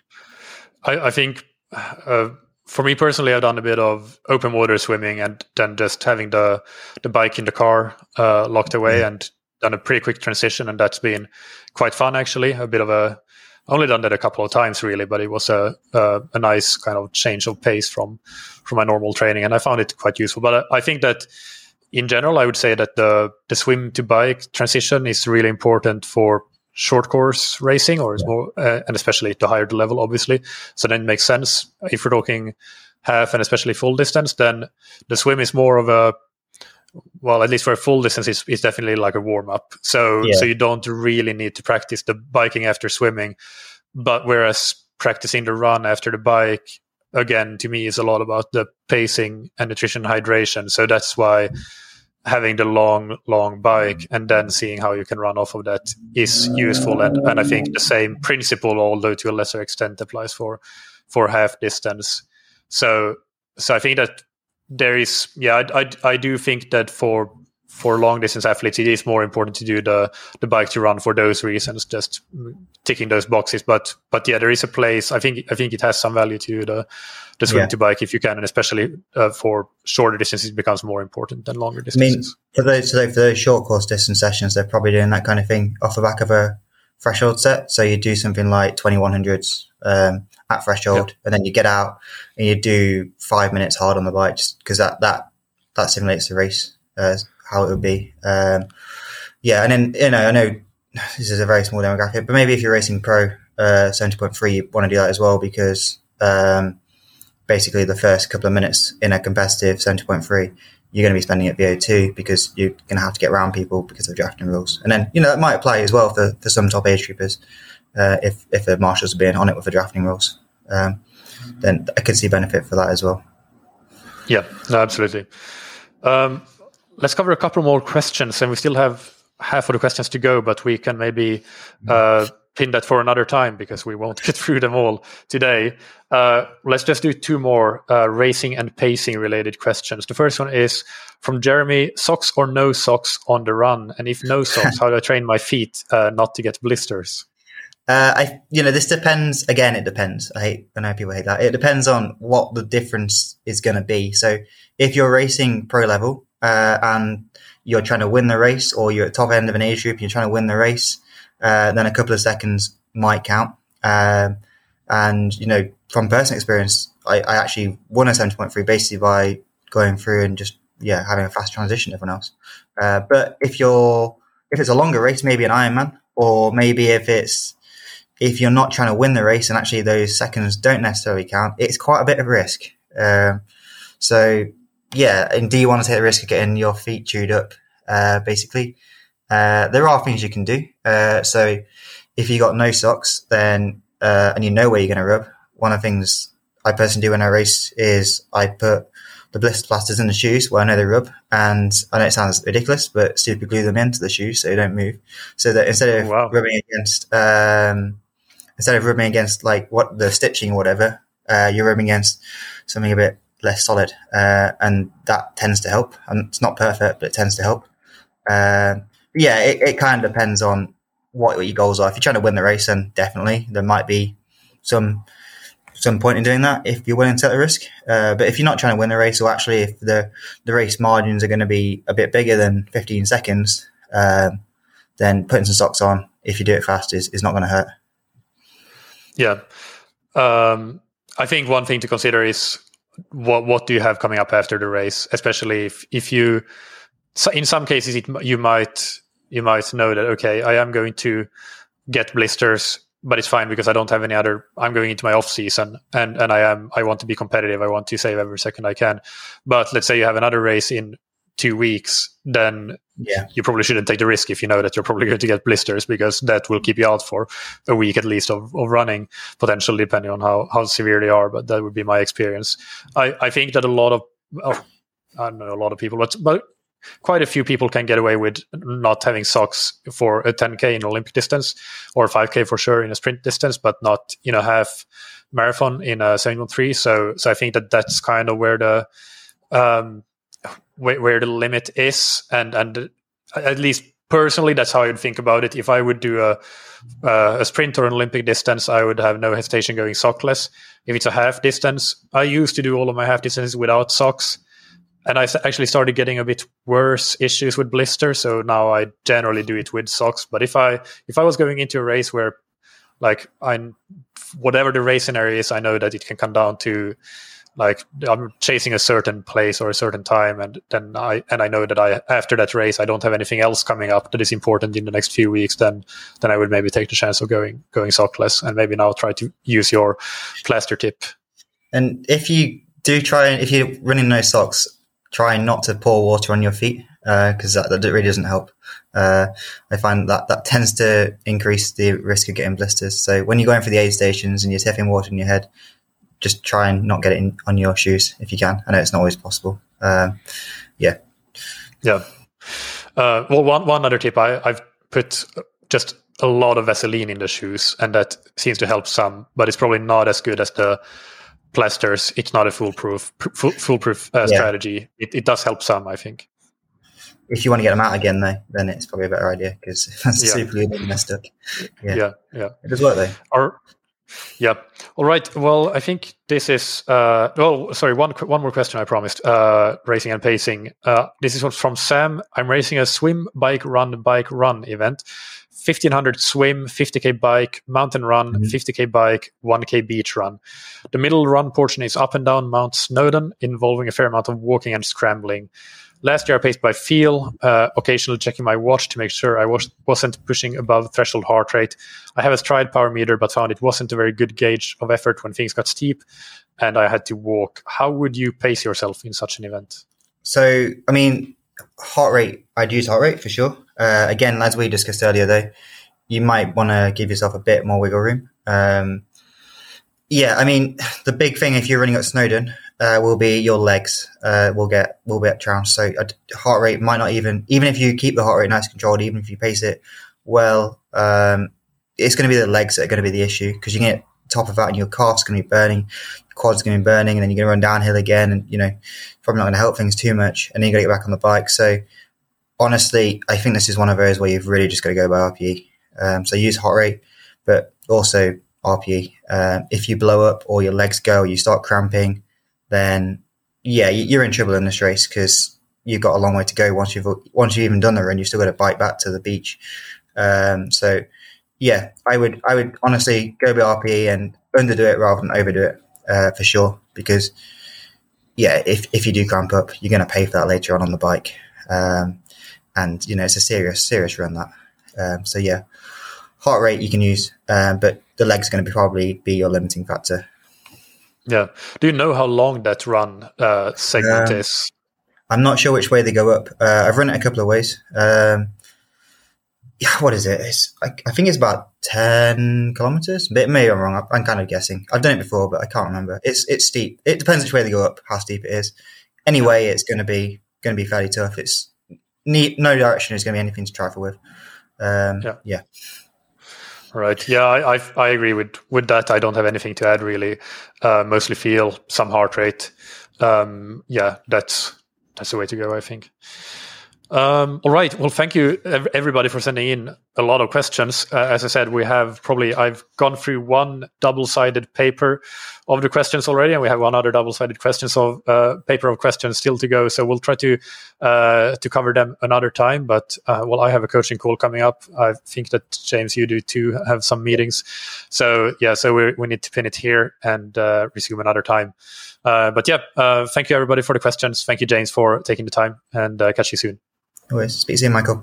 I, I think uh, for me personally, I've done a bit of open water swimming and then just having the the bike in the car uh, locked away, yeah. and done a pretty quick transition, and that's been quite fun actually. A bit of a only done that a couple of times really, but it was a a, a nice kind of change of pace from from my normal training, and I found it quite useful. But I, I think that in general, I would say that the the swim to bike transition is really important for short course racing, or is more, uh, and especially the higher the level, obviously. So then it makes sense. If we're talking half and especially full distance, then the swim is more of a, well, at least for a full distance, it's, it's definitely like a warm up. So, yeah. so you don't really need to practice the biking after swimming. But whereas practicing the run after the bike, again, to me, is a lot about the pacing and nutrition and hydration. So that's why having the long, long bike and then seeing how you can run off of that is useful. And, and I think the same principle, although to a lesser extent, applies for, for half distance. So, so I think that there is, yeah, I, I, I do think that for for long distance athletes, it is more important to do the the bike to run for those reasons, just ticking those boxes. But but yeah, there is a place. I think I think it has some value to the the swim yeah. to bike if you can, and especially uh, for shorter distances, it becomes more important than longer distances. I mean, for those so for those short course distance sessions, they're probably doing that kind of thing off the back of a threshold set. So you do something like twenty-one hundreds um, at threshold, yeah. and then you get out and you do five minutes hard on the bike, just because that that that simulates the race. Uh, how it would be. Um, yeah, and then, you know, I know this is a very small demographic, but maybe if you're racing pro uh, seventy point three, you want to do that as well, because um, basically the first couple of minutes in a competitive seventy point three, you're going to be spending at V O two because you're going to have to get around people because of drafting rules. And then, you know, that might apply as well for, for some top age troopers uh, if, if the marshals are being on it with the drafting rules. Um, then I could see benefit for that as well. Yeah, no, absolutely. Um, Let's cover a couple more questions, and we still have half of the questions to go, but we can maybe uh, pin that for another time because we won't get through them all today. Uh, let's just do two more uh, racing and pacing related questions. The first one is from Jeremy: socks or no socks on the run? And if no socks, how do I train my feet uh, not to get blisters? Uh, I, you know, this depends. Again, it depends. I hate, I know people hate that. It depends on what the difference is going to be. So if you're racing pro level, Uh, and you're trying to win the race, or you're at top end of an age group and you're trying to win the race, uh, then a couple of seconds might count. Um, and, you know, from personal experience, I, I actually won a seventy point three basically by going through and just, yeah, having a fast transition to everyone else. Uh, but if you're, if it's a longer race, maybe an Ironman, or maybe if it's, if you're not trying to win the race and actually those seconds don't necessarily count, it's quite a bit of risk. Um, so, Yeah, and do you want to take the risk of getting your feet chewed up? Uh, basically, uh, there are things you can do. Uh, so if you got no socks, then uh, and you know where you're going to rub, one of the things I personally do when I race is I put the blister plasters in the shoes where I know they rub, and I know it sounds ridiculous, but super glue them into the shoes so they don't move. So that instead of Oh, wow. rubbing against, um, instead of rubbing against like what the stitching or whatever, uh, you're rubbing against something a bit less solid, uh, and that tends to help. And it's not perfect, but it tends to help. Uh, yeah, it, it kind of depends on what, what your goals are. If you're trying to win the race, then definitely there might be some some point in doing that if you're willing to take the risk. Uh, but if you're not trying to win the race, or actually if the, the race margins are going to be a bit bigger than fifteen seconds, um, then putting some socks on, if you do it fast, is, is not going to hurt. Yeah. Um, I think one thing to consider is what what do you have coming up after the race, especially if, if you, so in some cases, it, you might you might know that, okay, I am going to get blisters, but it's fine because I don't have any other. I'm going into my off season, and and I am I want to be competitive. I want to save every second I can. But let's say you have another race in two weeks, then yeah. you probably shouldn't take the risk if you know that you're probably going to get blisters, because that will keep you out for a week at least of, of running, potentially, depending on how, how severe they are. But that would be my experience. I, I think that a lot of, oh, I don't know, a lot of people, but, but quite a few people can get away with not having socks for a ten K in Olympic distance, or five K for sure in a sprint distance, but not, you know, half marathon in a seven one three. So, so I think that that's kind of where the, um, where, where the limit is. And, and at least personally, that's how I'd think about it. If I would do a, uh, a sprint or an Olympic distance, I would have no hesitation going sockless. If it's a half distance, I used to do all of my half distances without socks. And I actually started getting a bit worse issues with blisters, so now I generally do it with socks. But if I if I was going into a race where, like, I whatever the race scenario is, I know that it can come down to, like, I'm chasing a certain place or a certain time, and then I and I know that I after that race I don't have anything else coming up that is important in the next few weeks. Then then I would maybe take the chance of going going sockless, and maybe now try to use your plaster tip. And if you do try, if you're running no socks, try not to pour water on your feet, because uh, that, that really doesn't help. Uh, I find that that tends to increase the risk of getting blisters. So when you're going for the aid stations and you're tipping water in your head, just try and not get it in, on your shoes if you can. I know it's not always possible. Um, yeah. Yeah. Uh, well, one, one other tip, I, I've put just a lot of Vaseline in the shoes, and that seems to help some, but it's probably not as good as the plasters. It's not a foolproof fool, foolproof uh, yeah. strategy. It, it does help some, I think. If you want to get them out again, though, then it's probably a better idea, because that's yeah. super glue messed up. Yeah, yeah, yeah. It does work though. Or, yeah. All right. Well, I think this is. Uh, oh, sorry. One one more question. I promised. Uh, racing and pacing. Uh, this is from Sam. I'm racing a swim, bike, run, bike, run event. fifteen hundred swim, fifty K bike, mountain run, mm-hmm. fifty K bike, one K beach run. The middle run portion is up and down Mount Snowdon, involving a fair amount of walking and scrambling. Last year I paced by feel, uh, occasionally checking my watch to make sure I was, wasn't pushing above threshold heart rate. I have a stride power meter, but found it wasn't a very good gauge of effort when things got steep and I had to walk. How would you pace yourself in such an event? So, I mean, heart rate, I'd use heart rate for sure. Uh, again, as we discussed earlier, though, you might want to give yourself a bit more wiggle room. Um, yeah, I mean, the big thing if you're running at Snowdon uh, will be your legs uh, will get will get trounced. So uh, heart rate might not even, even if you keep the heart rate nice and controlled, even if you pace it well, um, it's going to be the legs that are going to be the issue, because you get top of that and your calf's going to be burning, your quad's going to be burning, and then you're going to run downhill again, and, you know, probably not going to help things too much, and then you got to get back on the bike. So honestly, I think this is one of those where you've really just got to go by R P E. Um, so use heart rate, but also R P E. Um, if you blow up or your legs go, or you start cramping, then yeah, you're in trouble in this race, because you've got a long way to go. Once you've once you've even done the run, you've still got to bike back to the beach. Um, so yeah, I would I would honestly go by R P E and underdo it rather than overdo it, uh, for sure. Because yeah, if if you do cramp up, you're going to pay for that later on on the bike. Um, and you know, it's a serious serious run that. Um, so yeah, heart rate you can use, um, but the legs are going to be probably be your limiting factor. Yeah. Do you know how long that run uh, segment um, is? I'm not sure which way they go up. Uh, I've run it a couple of ways. Um, yeah, what is it? It's, I, I think it's about ten kilometers. But maybe I'm wrong. I'm kind of guessing. I've done it before, but I can't remember. It's it's steep. It depends which way they go up, how steep it is. Anyway, it's going to be going to be fairly tough. It's neat, no direction is going to be anything to trifle with. Um, yeah. yeah. Right. Yeah, I, I I agree with with that. I don't have anything to add really. Uh, mostly feel, some heart rate. Um, yeah, that's that's the way to go, I think. Um, all right. Well, thank you everybody for sending in a lot of questions. Uh, as I said, we have probably, I've gone through one double-sided paper of the questions already, and we have one other double-sided questions of uh, paper of questions still to go. So we'll try to uh, to cover them another time. But uh, well, I have a coaching call coming up. I think that James, you do too, have some meetings. So yeah, so we we need to pin it here and uh, resume another time. Uh, but yeah, uh, thank you everybody for the questions. Thank you, James, for taking the time, and uh, catch you soon. Always. Speak soon, Michael.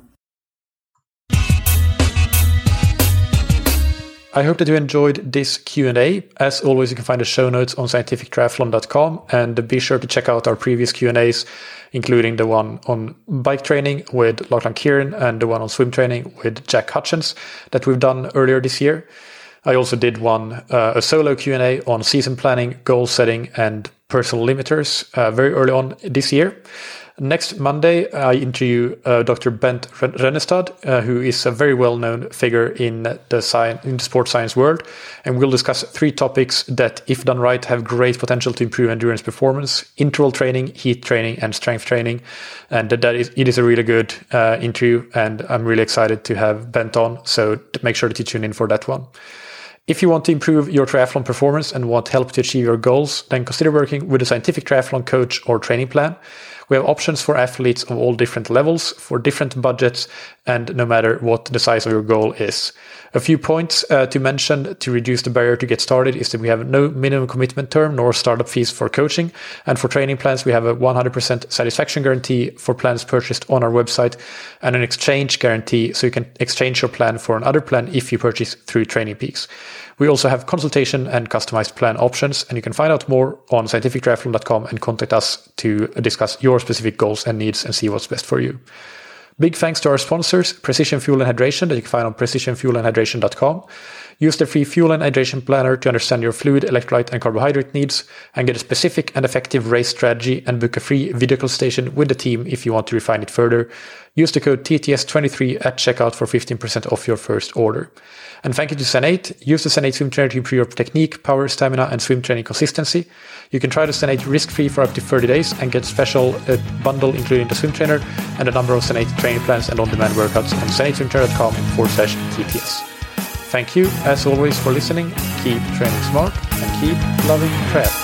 I hope that you enjoyed this Q and A. As always, you can find the show notes on scientific triathlon dot com, and be sure to check out our previous Q and A's, including the one on bike training with Lachlan Kieran and the one on swim training with Jack Hutchins that we've done earlier this year. I also did one, uh, a solo Q and A on season planning, goal setting, and personal limiters uh, very early on this year. Next Monday, I interview uh, Doctor Bent Rennestad, uh, who is a very well-known figure in the science, in the sports science world, and we'll discuss three topics that, if done right, have great potential to improve endurance performance: interval training, heat training, and strength training. And that is, it is a really good uh, interview, and I'm really excited to have Bent on, so make sure that you tune in for that one. If you want to improve your triathlon performance and want help to achieve your goals, then consider working with a scientific triathlon coach or training plan. We have options for athletes of all different levels, for different budgets, and no matter what the size of your goal is. A few points uh, to mention to reduce the barrier to get started is that we have no minimum commitment term nor startup fees for coaching. And for training plans, we have a one hundred percent satisfaction guarantee for plans purchased on our website, and an exchange guarantee, so you can exchange your plan for another plan if you purchase through Training Peaks. We also have consultation and customized plan options, and you can find out more on scientific triathlon dot com and contact us to discuss your specific goals and needs and see what's best for you. Big thanks to our sponsors, Precision Fuel and Hydration, that you can find on precision fuel and hydration dot com. Use the free Fuel and Hydration Planner to understand your fluid, electrolyte, and carbohydrate needs, and get a specific and effective race strategy, and book a free video consultation with the team if you want to refine it further. Use the code T T S twenty-three at checkout for fifteen percent off your first order. And thank you to Zenate. Use the Zenate Swim Trainer to improve your technique, power, stamina, and swim training consistency. You can try the Zenate risk-free for up to thirty days and get special uh, bundle including the swim trainer and a number of Zenate training plans and on-demand workouts on zenate swim trainer dot com forward slash T T S. Thank you, as always, for listening. Keep training smart and keep loving triathlon.